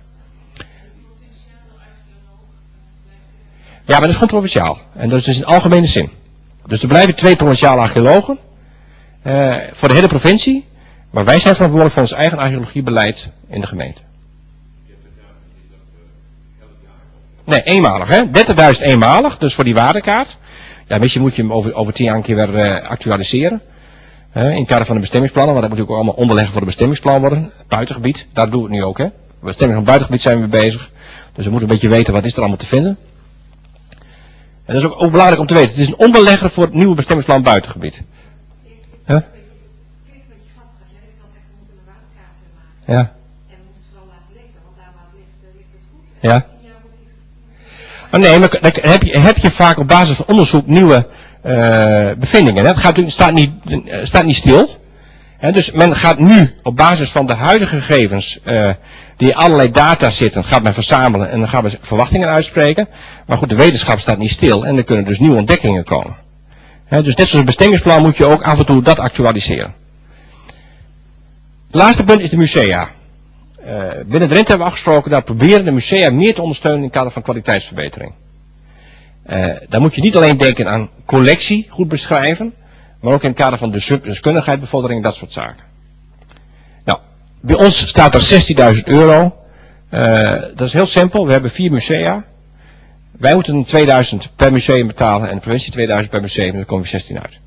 S2: Ja, maar dat is gewoon provinciaal. En dat is dus in algemene zin. Dus er blijven 2 provinciale archeologen. Voor de hele provincie. Maar wij zijn verantwoordelijk voor ons eigen archeologiebeleid in de gemeente. Nee, eenmalig hè. 30.000 eenmalig. Dus voor die waardekaart. Ja, misschien moet je hem over 10 jaar een keer weer actualiseren. In het kader van de bestemmingsplannen. Want dat moet natuurlijk allemaal onderleggen voor de bestemmingsplan worden. Buitengebied. Daar doen we het nu ook hè. Bestemming van buitengebied zijn we bezig. Dus we moeten een beetje weten wat is er allemaal te vinden. En dat is ook belangrijk om te weten. Het is een onderlegger voor het nieuwe bestemmingsplan buitengebied. Huh? Ja. En we moeten het vooral laten liggen, want daar waar het ligt het goed. Ja. Oh nee, maar dan heb je vaak op basis van onderzoek nieuwe bevindingen. Hè? Het staat niet stil. Dus men gaat nu op basis van de huidige gegevens, die in allerlei data zitten, gaat men verzamelen en dan gaan we verwachtingen uitspreken. Maar goed, de wetenschap staat niet stil en er kunnen dus nieuwe ontdekkingen komen. Dus net zoals het bestemmingsplan moet je ook af en toe dat actualiseren. Het laatste punt is de musea. Binnen de Rente hebben we afgesproken dat we proberen de musea meer te ondersteunen in het kader van kwaliteitsverbetering. Dan moet je niet alleen denken aan collectie, goed beschrijven, maar ook in het kader van de deskundigheid, bevordering, dat soort zaken. Nou, bij ons staat er €16.000. Dat is heel simpel. We hebben 4 musea. Wij moeten 2.000 per museum betalen en de provincie 2.000 per museum. Dan komen we 16 uit.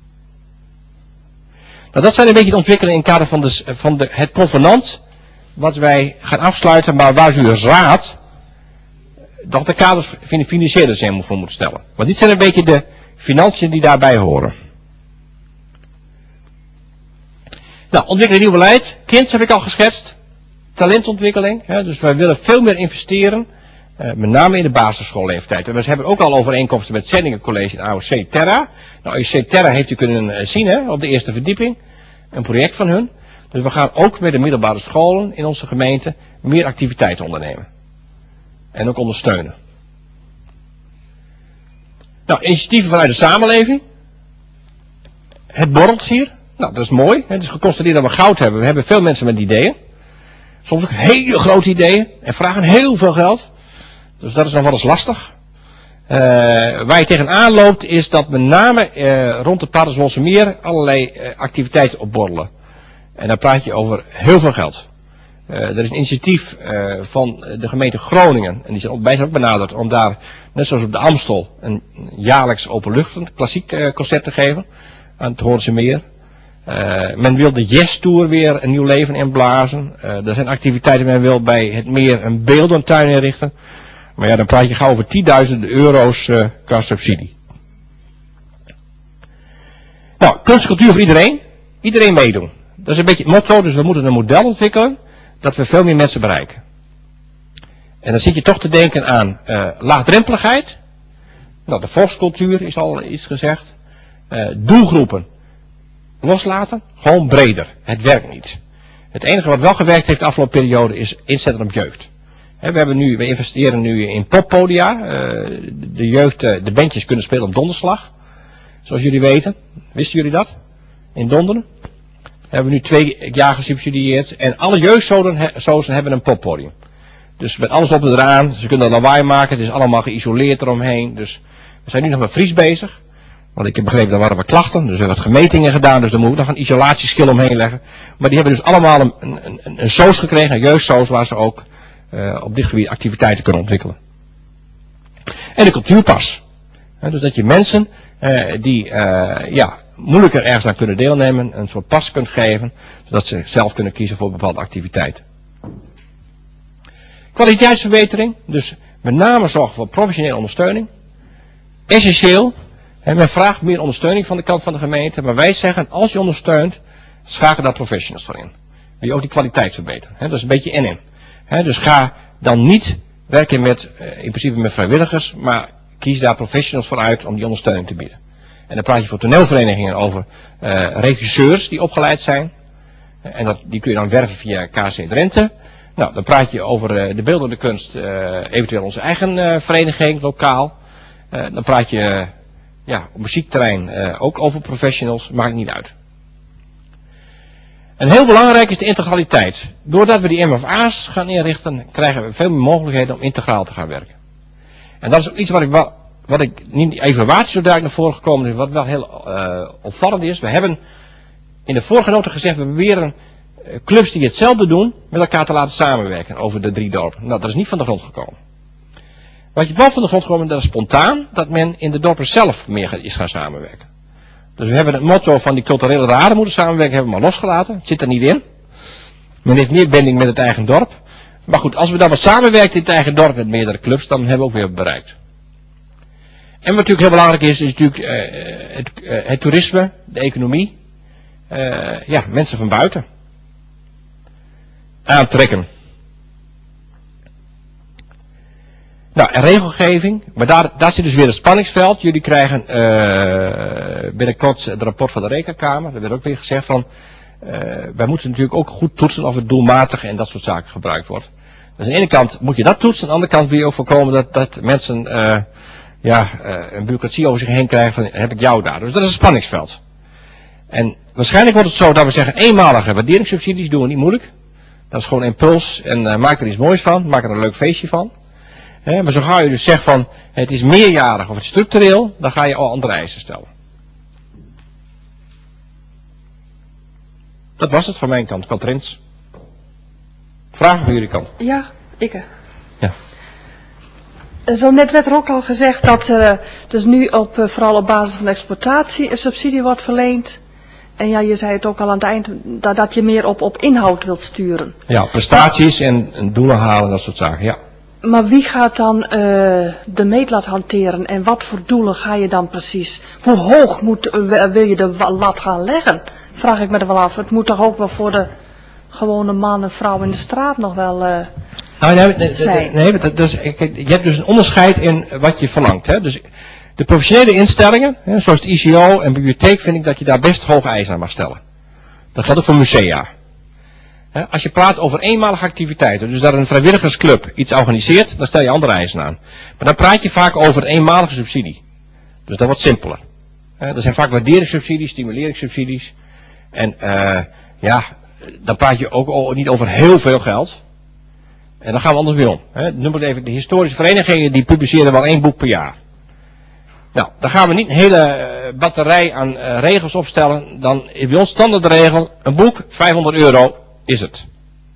S2: Nou, dat zijn een beetje de ontwikkelingen in het kader van het convenant wat wij gaan afsluiten, maar waar u als raad nog de kaders in de financiële zin voor moet stellen. Want dit zijn een beetje de financiën die daarbij horen. Nou, ontwikkelen nieuw beleid. Kind heb ik al geschetst. Talentontwikkeling. Dus wij willen veel meer investeren. Met name in de basisschoolleeftijd. En we hebben ook al overeenkomsten met Zendingen College en AOC Terra. Nou, AOC Terra heeft u kunnen zien op de eerste verdieping. Een project van hun. Dus we gaan ook met de middelbare scholen in onze gemeente meer activiteiten ondernemen. En ook ondersteunen. Nou, initiatieven vanuit de samenleving. Het borrelt hier. Nou, dat is mooi. Het is geconstateerd dat we goud hebben. We hebben veel mensen met ideeën. Soms ook hele grote ideeën. En vragen heel veel geld. Dus dat is nog wel eens lastig. Waar je tegenaan loopt is dat met name rond het Paterswolse Meer allerlei activiteiten opborrelen. En daar praat je over heel veel geld. Er is een initiatief van de gemeente Groningen. En die zijn ook benaderd om daar, net zoals op de Amstel, een jaarlijks openluchtend klassiek concert te geven. Aan het Hoornse Meer. Men wil de Yes Tour weer een nieuw leven inblazen. Er zijn activiteiten, men wil bij het meer een beeldentuin inrichten. Maar ja, dan praat je gauw over €10.000 qua subsidie. Nou, kunst en cultuur voor iedereen. Iedereen meedoen. Dat is een beetje het motto, dus we moeten een model ontwikkelen dat we veel meer mensen bereiken. En dan zit je toch te denken aan laagdrempeligheid. Nou, de volkscultuur is al iets gezegd. Doelgroepen loslaten, gewoon breder. Het werkt niet. Het enige wat wel gewerkt heeft de afgelopen periode is inzetten op jeugd. We investeren nu in poppodia. De jeugd, de bandjes kunnen spelen op donderslag. Zoals jullie weten. Wisten jullie dat? In Donderen. Hebben we nu 2 jaar gesubsidieerd. En alle jeugdzozen hebben een poppodium. Dus met alles op en eraan. Ze kunnen lawaai maken. Het is allemaal geïsoleerd eromheen. Dus we zijn nu nog met Fries bezig. Want ik heb begrepen, daar waren wat klachten. Dus we hebben wat gemetingen gedaan. Dus daar moet ik nog een isolatieschil omheen leggen. Maar die hebben dus allemaal een soos gekregen. Een jeugdsoos waar ze ook op dit gebied activiteiten kunnen ontwikkelen. En de cultuurpas. Dus dat je mensen die moeilijker ergens aan kunnen deelnemen, een soort pas kunt geven, zodat ze zelf kunnen kiezen voor bepaalde activiteiten. Kwaliteitsverbetering, dus met name zorgen voor professionele ondersteuning. Essentieel, men vraagt meer ondersteuning van de kant van de gemeente, maar wij zeggen, als je ondersteunt, schakel daar professionals voor in. Wil je ook die kwaliteit verbeteren. Dat is een beetje in. Dus ga dan niet werken in principe met vrijwilligers, maar kies daar professionals voor uit om die ondersteuning te bieden. En dan praat je voor toneelverenigingen over regisseurs die opgeleid zijn. En die kun je dan werven via KC Drenthe. Nou, dan praat je over de beeldende kunst, eventueel onze eigen vereniging, lokaal. Dan praat je op muziekterrein ook over professionals, maakt niet uit. En heel belangrijk is de integraliteit. Doordat we die MFA's gaan inrichten, krijgen we veel meer mogelijkheden om integraal te gaan werken. En dat is ook iets wat ik niet die evaluatie zo duidelijk naar voren gekomen is, wat wel heel opvallend is. We hebben in de vorige nota gezegd, we proberen clubs die hetzelfde doen, met elkaar te laten samenwerken over de 3 dorpen. Nou, dat is niet van de grond gekomen. Wat je wel van de grond gekomen, dat is spontaan, dat men in de dorpen zelf meer is gaan samenwerken. Dus we hebben het motto van die culturele raden moeten samenwerken, hebben we maar losgelaten. Het zit er niet in. Men heeft meer binding met het eigen dorp. Maar goed, als we dan wat samenwerken in het eigen dorp met meerdere clubs, dan hebben we ook weer bereikt. En wat natuurlijk heel belangrijk is natuurlijk het toerisme, de economie. Mensen van buiten. Aantrekken. Nou, en regelgeving. Maar daar zit dus weer het spanningsveld. Jullie krijgen binnenkort het rapport van de Rekenkamer. Er werd ook weer gezegd van, wij moeten natuurlijk ook goed toetsen of het doelmatig en dat soort zaken gebruikt wordt. Dus aan de ene kant moet je dat toetsen, aan de andere kant wil je ook voorkomen dat mensen een bureaucratie over zich heen krijgen van, heb ik jou daar. Dus dat is een spanningsveld. En waarschijnlijk wordt het zo dat we zeggen, eenmalige waarderingssubsidies doen we niet moeilijk. Dat is gewoon impuls en maak er iets moois van, maak er een leuk feestje van. Maar zo ga je dus zeggen van, het is meerjarig of het is structureel, dan ga je al andere eisen stellen. Dat was het van mijn kant, Katrins. Vragen van jullie kant?
S5: Ja, ik.
S2: Ja.
S5: Zo net werd er ook al gezegd dat dus nu vooral op basis van de exploitatie een subsidie wordt verleend. En ja, je zei het ook al aan het eind, dat je meer op inhoud wilt sturen.
S2: Ja, prestaties en doelen halen, dat soort zaken, ja.
S5: Maar wie gaat dan de meetlat hanteren en wat voor doelen ga je dan precies? Hoe hoog wil je de lat gaan leggen? Vraag ik me er wel af. Het moet toch ook wel voor de gewone man en vrouw in de straat nog wel zijn?
S2: Nee, je hebt dus een onderscheid in wat je verlangt. Hè? Dus de professionele instellingen, zoals de ICO en bibliotheek, vind ik dat je daar best hoge eisen aan mag stellen. Dat geldt ook voor musea. Als je praat over eenmalige activiteiten, dus dat een vrijwilligersclub iets organiseert, dan stel je andere eisen aan. Maar dan praat je vaak over een eenmalige subsidie. Dus dat wordt simpeler. Er zijn vaak waarderingssubsidies, stimuleringssubsidies. En dan praat je ook niet over heel veel geld. En dan gaan we anders weer om. Noem het even, de historische verenigingen die publiceren wel 1 boek per jaar. Nou, dan gaan we niet een hele batterij aan regels opstellen. Dan is bij ons standaardregel, een boek, €500 is het.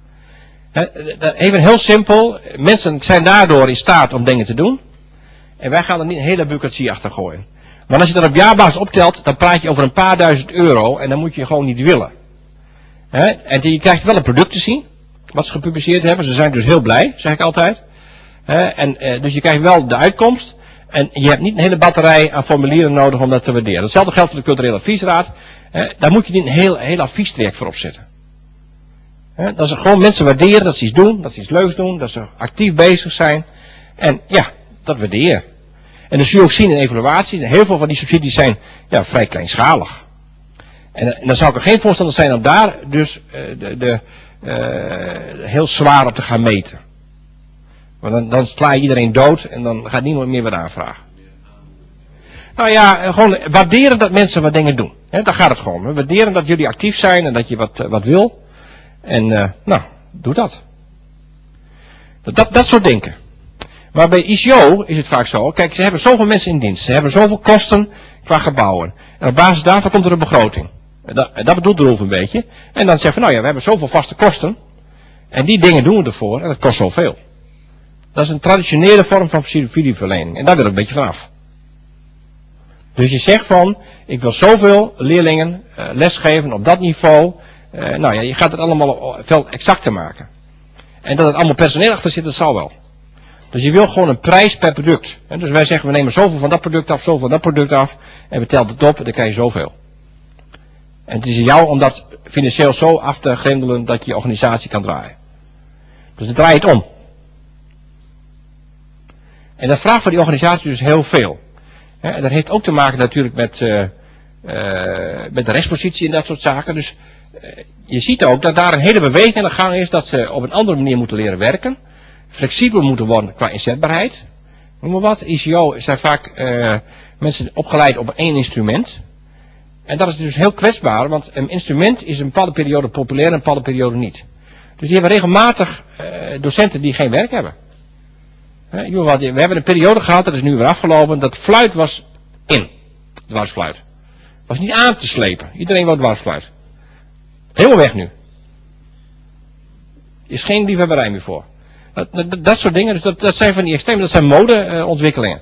S2: Even heel simpel, mensen zijn daardoor in staat om dingen te doen. En wij gaan er niet een hele bureaucratie achter gooien. Maar als je dat op jaarbasis optelt, dan praat je over een paar duizend euro en dan moet je gewoon niet willen. En je krijgt wel een product te zien, wat ze gepubliceerd hebben. Ze zijn dus heel blij, zeg ik altijd. Dus je krijgt wel de uitkomst. En je hebt niet een hele batterij aan formulieren nodig om dat te waarderen. Hetzelfde geldt voor de culturele adviesraad. Daar moet je niet een heel adviestraject voor opzetten. Dat ze gewoon mensen waarderen, dat ze iets doen, dat ze iets leuks doen, dat ze actief bezig zijn. En ja, dat waarderen. En dat zul je ook zien in evaluatie. Heel veel van die subsidies zijn vrij kleinschalig. En dan zou ik er geen voorstander zijn om daar dus heel zwaar op te gaan meten. Want dan sla je iedereen dood en dan gaat niemand meer wat aanvragen. Nou ja, gewoon waarderen dat mensen wat dingen doen. Daar gaat het gewoon. We waarderen dat jullie actief zijn en dat je wat wil. En doe dat. Dat soort denken. Maar bij ICO is het vaak zo. Kijk, ze hebben zoveel mensen in dienst. Ze hebben zoveel kosten qua gebouwen. En op basis daarvan komt er een begroting. En dat bedoelt Rolf een beetje. En dan zeggen we, we hebben zoveel vaste kosten. En die dingen doen we ervoor. En dat kost zoveel. Dat is een traditionele vorm van subsidieverlening. En daar wil ik een beetje vanaf. Dus je zegt van, ik wil zoveel leerlingen lesgeven op dat niveau. Je gaat het allemaal veel exacter maken. En dat het allemaal personeel achter zit, dat zal wel. Dus je wil gewoon een prijs per product. Dus wij zeggen, we nemen zoveel van dat product af, zoveel van dat product af. En we tellen het op en dan krijg je zoveel. En het is aan jou om dat financieel zo af te grendelen dat je organisatie kan draaien. Dus dan draai je het om. En dat vraagt voor die organisatie dus heel veel. En dat heeft ook te maken natuurlijk met de rechtspositie en dat soort zaken. Dus je ziet ook dat daar een hele beweging aan de gang is dat ze op een andere manier moeten leren werken. Flexibel moeten worden qua inzetbaarheid. Noem maar wat. ICO zijn vaak mensen opgeleid op één instrument. En dat is dus heel kwetsbaar, want een instrument is een bepaalde periode populair en een bepaalde periode niet. Dus die hebben regelmatig docenten die geen werk hebben. We hebben een periode gehad, dat is nu weer afgelopen, dat fluit was in. Dwarsfluit. Was niet aan te slepen. Iedereen wou dwarsfluit. Helemaal weg nu. Is geen liefhebberij meer voor. Dat soort dingen, dus dat zijn van die extreme, dat zijn modeontwikkelingen.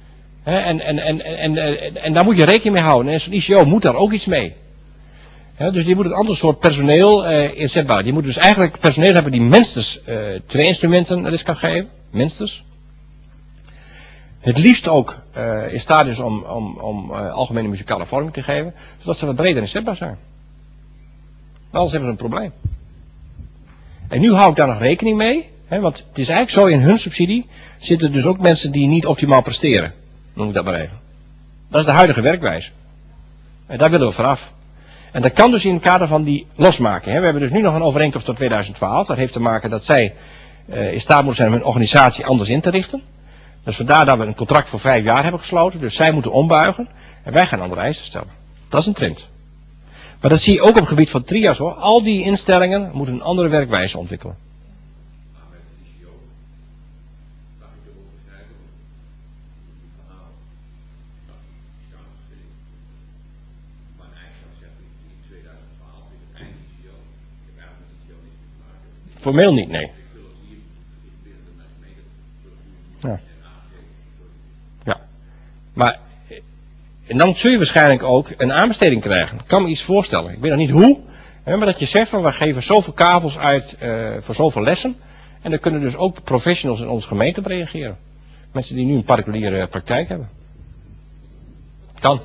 S2: En daar moet je rekening mee houden. En zo'n ICO moet daar ook iets mee. Dus die moet een ander soort personeel inzetbaar. Die moet dus eigenlijk personeel hebben die minstens 2 instrumenten les kan geven. Minstens. Het liefst ook in staat is om algemene muzikale vorming te geven. Zodat ze wat breder inzetbaar zijn. Anders hebben ze een probleem. En nu hou ik daar nog rekening mee. Want het is eigenlijk zo, in hun subsidie zitten dus ook mensen die niet optimaal presteren. Noem ik dat maar even. Dat is de huidige werkwijze. En daar willen we vanaf. En dat kan dus in het kader van die losmaken. We hebben dus nu nog een overeenkomst tot 2012. Dat heeft te maken dat zij in staat moeten zijn om hun organisatie anders in te richten. Dus vandaar dat we een contract voor 5 jaar hebben gesloten. Dus zij moeten ombuigen. En wij gaan andere eisen stellen. Dat is een trend. Maar dat zie je ook op het gebied van trias hoor. Al die instellingen moeten een andere werkwijze ontwikkelen. Formeel niet, nee. Ja. Maar, en dan zul je waarschijnlijk ook een aanbesteding krijgen. Ik kan me iets voorstellen. Ik weet nog niet hoe. Maar dat je zegt van, we geven zoveel kavels uit voor zoveel lessen. En dan kunnen dus ook professionals in onze gemeente op reageren. Mensen die nu een particuliere praktijk hebben. Kan.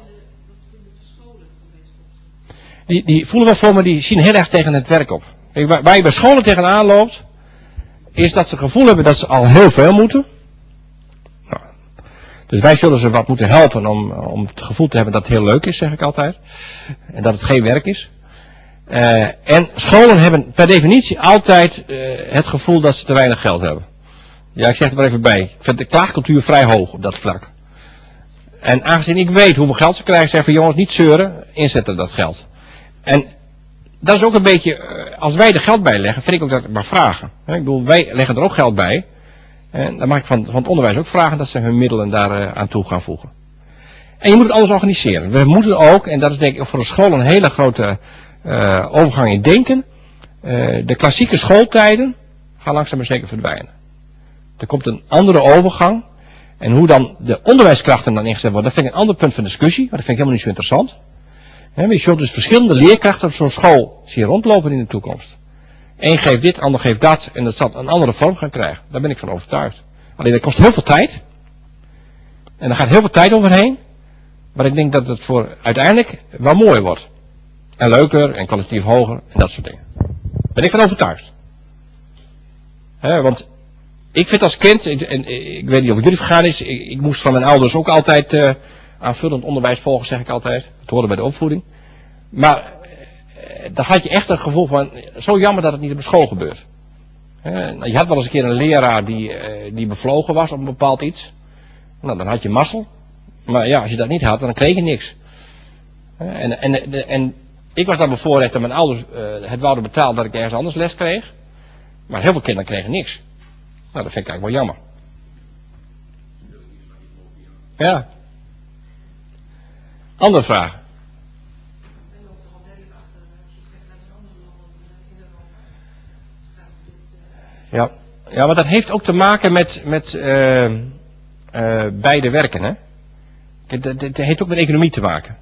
S2: Die voelen wel voor me, die zien heel erg tegen het werk op. Waar je bij scholen tegenaan loopt, is dat ze het gevoel hebben dat ze al heel veel moeten. Nou, dus wij zullen ze wat moeten helpen om het gevoel te hebben dat het heel leuk is, zeg ik altijd. En dat het geen werk is. En scholen hebben per definitie altijd het gevoel dat ze te weinig geld hebben. Ja, ik zeg er maar even bij. Ik vind de klaagcultuur vrij hoog op dat vlak. En aangezien ik weet hoeveel geld ze krijgen, zeg ik van jongens, niet zeuren, inzetten dat geld. En dat is ook een beetje, als wij er geld bij leggen, vind ik ook dat ik mag vragen. Ik bedoel, wij leggen er ook geld bij. En dan mag ik van het onderwijs ook vragen dat ze hun middelen daar aan toe gaan voegen. En je moet het anders organiseren. We moeten ook, en dat is denk ik voor de school een hele grote overgang in denken. De klassieke schooltijden gaan langzaam maar zeker verdwijnen. Er komt een andere overgang. En hoe dan de onderwijskrachten dan ingezet worden, dat vind ik een ander punt van discussie. Maar dat vind ik helemaal niet zo interessant. Je zult dus verschillende leerkrachten op zo'n school zien rondlopen in de toekomst. Eén geeft dit, ander geeft dat. En dat zal een andere vorm gaan krijgen. Daar ben ik van overtuigd. Alleen dat kost heel veel tijd. En daar gaat heel veel tijd overheen. Maar ik denk dat het voor uiteindelijk wel mooier wordt. En leuker en kwalitatief hoger en dat soort dingen. Daar ben ik van overtuigd. Want ik vind als kind, en ik weet niet of het jullie vergaan is, ik moest van mijn ouders ook altijd aanvullend onderwijs volgen, zeg ik altijd. Het hoorde bij de opvoeding. Maar daar had je echt een gevoel van, zo jammer dat het niet op school gebeurt. Je had wel eens een keer een leraar die bevlogen was op een bepaald iets. Nou, dan had je mazzel. Maar ja, als je dat niet had, dan kreeg je niks. En ik was dan bevoorrecht dat mijn ouders het wouden betalen dat ik ergens anders les kreeg. Maar heel veel kinderen kregen niks. Nou, dat vind ik eigenlijk wel jammer. Ja. Andere vraag. Ja, maar dat heeft ook te maken met beide werken, hè? Het heeft ook met economie te maken.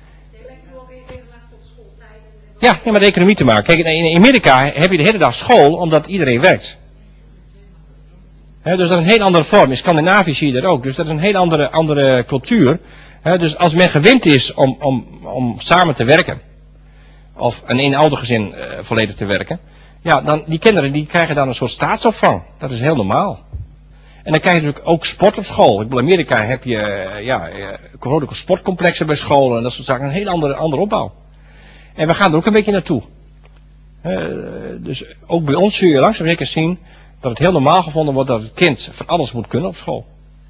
S2: Ja, met de economie te maken. Kijk, in Amerika heb je de hele dag school, omdat iedereen werkt. Dus dat is een heel andere vorm. In Scandinavië zie je dat ook. Dus dat is een heel andere cultuur. Dus als men gewend is om samen te werken, of een eenoudergezin volledig te werken, ja, dan die kinderen die krijgen dan een soort staatsopvang. Dat is heel normaal. En dan krijg je natuurlijk ook sport op school. In Amerika heb je grote sportcomplexen bij scholen en dat soort zaken. Een heel andere opbouw. En we gaan er ook een beetje naartoe. Dus ook bij ons zul je langzaam zeker zien dat het heel normaal gevonden wordt dat het kind van alles moet kunnen op school.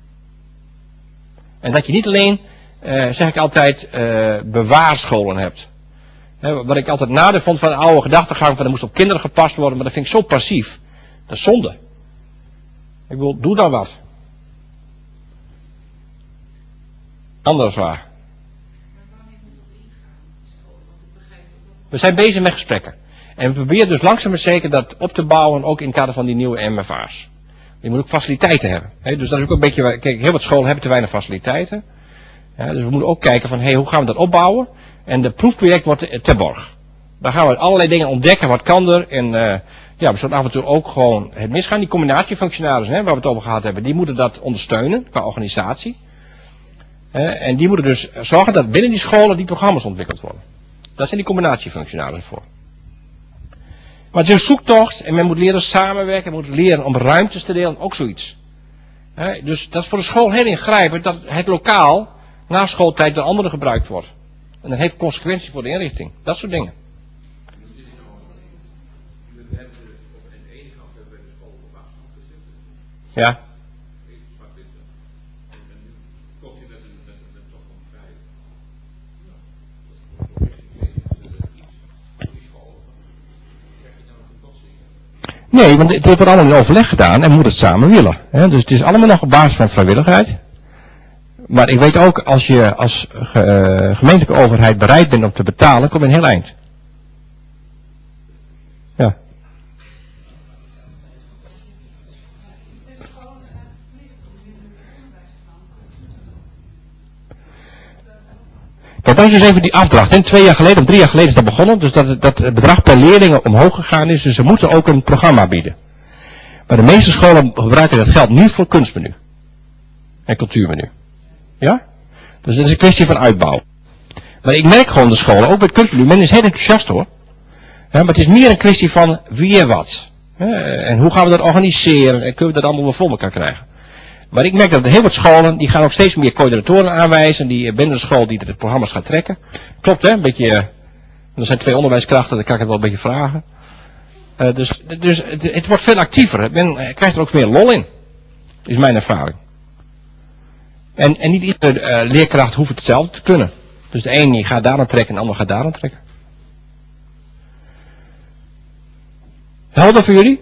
S2: En dat je niet alleen, zeg ik altijd, bewaarscholen hebt. Wat ik altijd nadeel vond van de oude gedachtegang van er moest op kinderen gepast worden, maar dat vind ik zo passief. Dat is zonde. Ik bedoel, doe dan wat. Andere vraag. We zijn bezig met gesprekken. En we proberen dus langzaam maar zeker dat op te bouwen, ook in het kader van die nieuwe MFA's. Je moet ook faciliteiten hebben. Dus dat is ook een beetje, kijk, heel wat scholen hebben te weinig faciliteiten. Dus we moeten ook kijken van, hoe gaan we dat opbouwen? En de proefproject wordt ter borg. Daar gaan we allerlei dingen ontdekken, wat kan er. En we zullen af en toe ook gewoon het misgaan. Die combinatiefunctionarissen, waar we het over gehad hebben, die moeten dat ondersteunen qua organisatie. En die moeten dus zorgen dat binnen die scholen die programma's ontwikkeld worden. Daar zijn die combinatiefunctionarissen voor. Maar het is een zoektocht en men moet leren samenwerken, men moet leren om ruimtes te delen, ook zoiets. Dus dat is voor de school heel ingrijpend dat het lokaal na schooltijd door anderen gebruikt wordt. En dat heeft consequenties voor de inrichting. Dat soort dingen. Ja. Nee, want het wordt allemaal in overleg gedaan en moet het samen willen. Dus het is allemaal nog op basis van vrijwilligheid. Maar ik weet ook, als je als gemeentelijke overheid bereid bent om te betalen, kom je een heel eind. Ja. Dat is dus even die afdracht. En 2 jaar geleden of 3 jaar geleden is dat begonnen. Dus dat het bedrag per leerling omhoog gegaan is. Dus ze moeten ook een programma bieden. Maar de meeste scholen gebruiken dat geld nu voor kunstmenu. En cultuurmenu. Ja? Dus het is een kwestie van uitbouw. Maar ik merk gewoon de scholen, ook bij het kunstmenu, men is heel enthousiast hoor. Ja, maar het is meer een kwestie van wie en wat. En hoe gaan we dat organiseren en kunnen we dat allemaal wel voor elkaar krijgen. Maar ik merk dat heel wat scholen, die gaan ook steeds meer coördinatoren aanwijzen, die binnen de school die de programma's gaat trekken. Klopt hè, een beetje, er zijn 2 onderwijskrachten, dan kan ik het wel een beetje vragen. Dus het wordt veel actiever, men krijgt er ook meer lol in, is mijn ervaring. En niet iedere leerkracht hoeft hetzelfde te kunnen. Dus de een die gaat daar aan trekken en de ander gaat daar aan trekken. Helder voor jullie?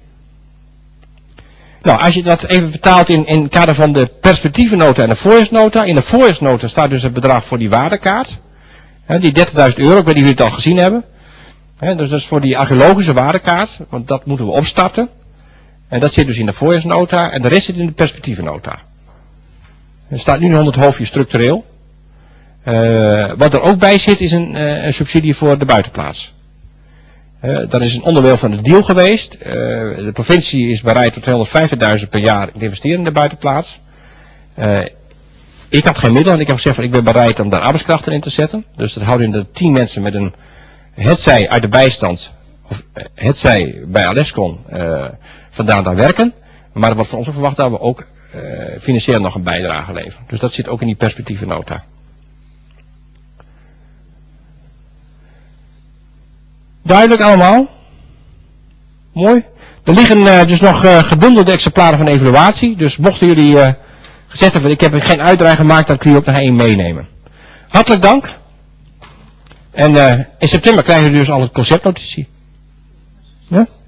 S2: Nou, als je dat even vertaalt in het kader van de perspectievennota en de voorjaarsnota. In de voorjaarsnota staat dus het bedrag voor die waardekaart. Die 30.000 euro, ik weet niet of jullie het al gezien hebben. Dus dat is voor die archeologische waardekaart, want dat moeten we opstarten. En dat zit dus in de voorjaarsnota en de rest zit in de perspectievennota. Er staat nu nog het hoofdje structureel. Wat er ook bij zit is een subsidie voor de buitenplaats. Dat is een onderdeel van de deal geweest. De provincie is bereid tot 250.000 per jaar te investeren in de buitenplaats. Ik had geen middelen en ik heb gezegd van ik ben bereid om daar arbeidskrachten in te zetten. Dus dat houden in de 10 mensen met een hetzij uit de bijstand of hetzij bij Alescon vandaan daar werken. Maar er wordt van ons verwacht dat we ook financieel nog een bijdrage leveren. Dus dat zit ook in die perspectievennota. Duidelijk allemaal? Mooi. Er liggen dus nog gebundelde exemplaren van de evaluatie. Dus mochten jullie gezegd hebben, ik heb geen uitdraai gemaakt, dan kun je ook nog 1 meenemen. Hartelijk dank. En in september krijgen we dus al het conceptnotitie. Ja?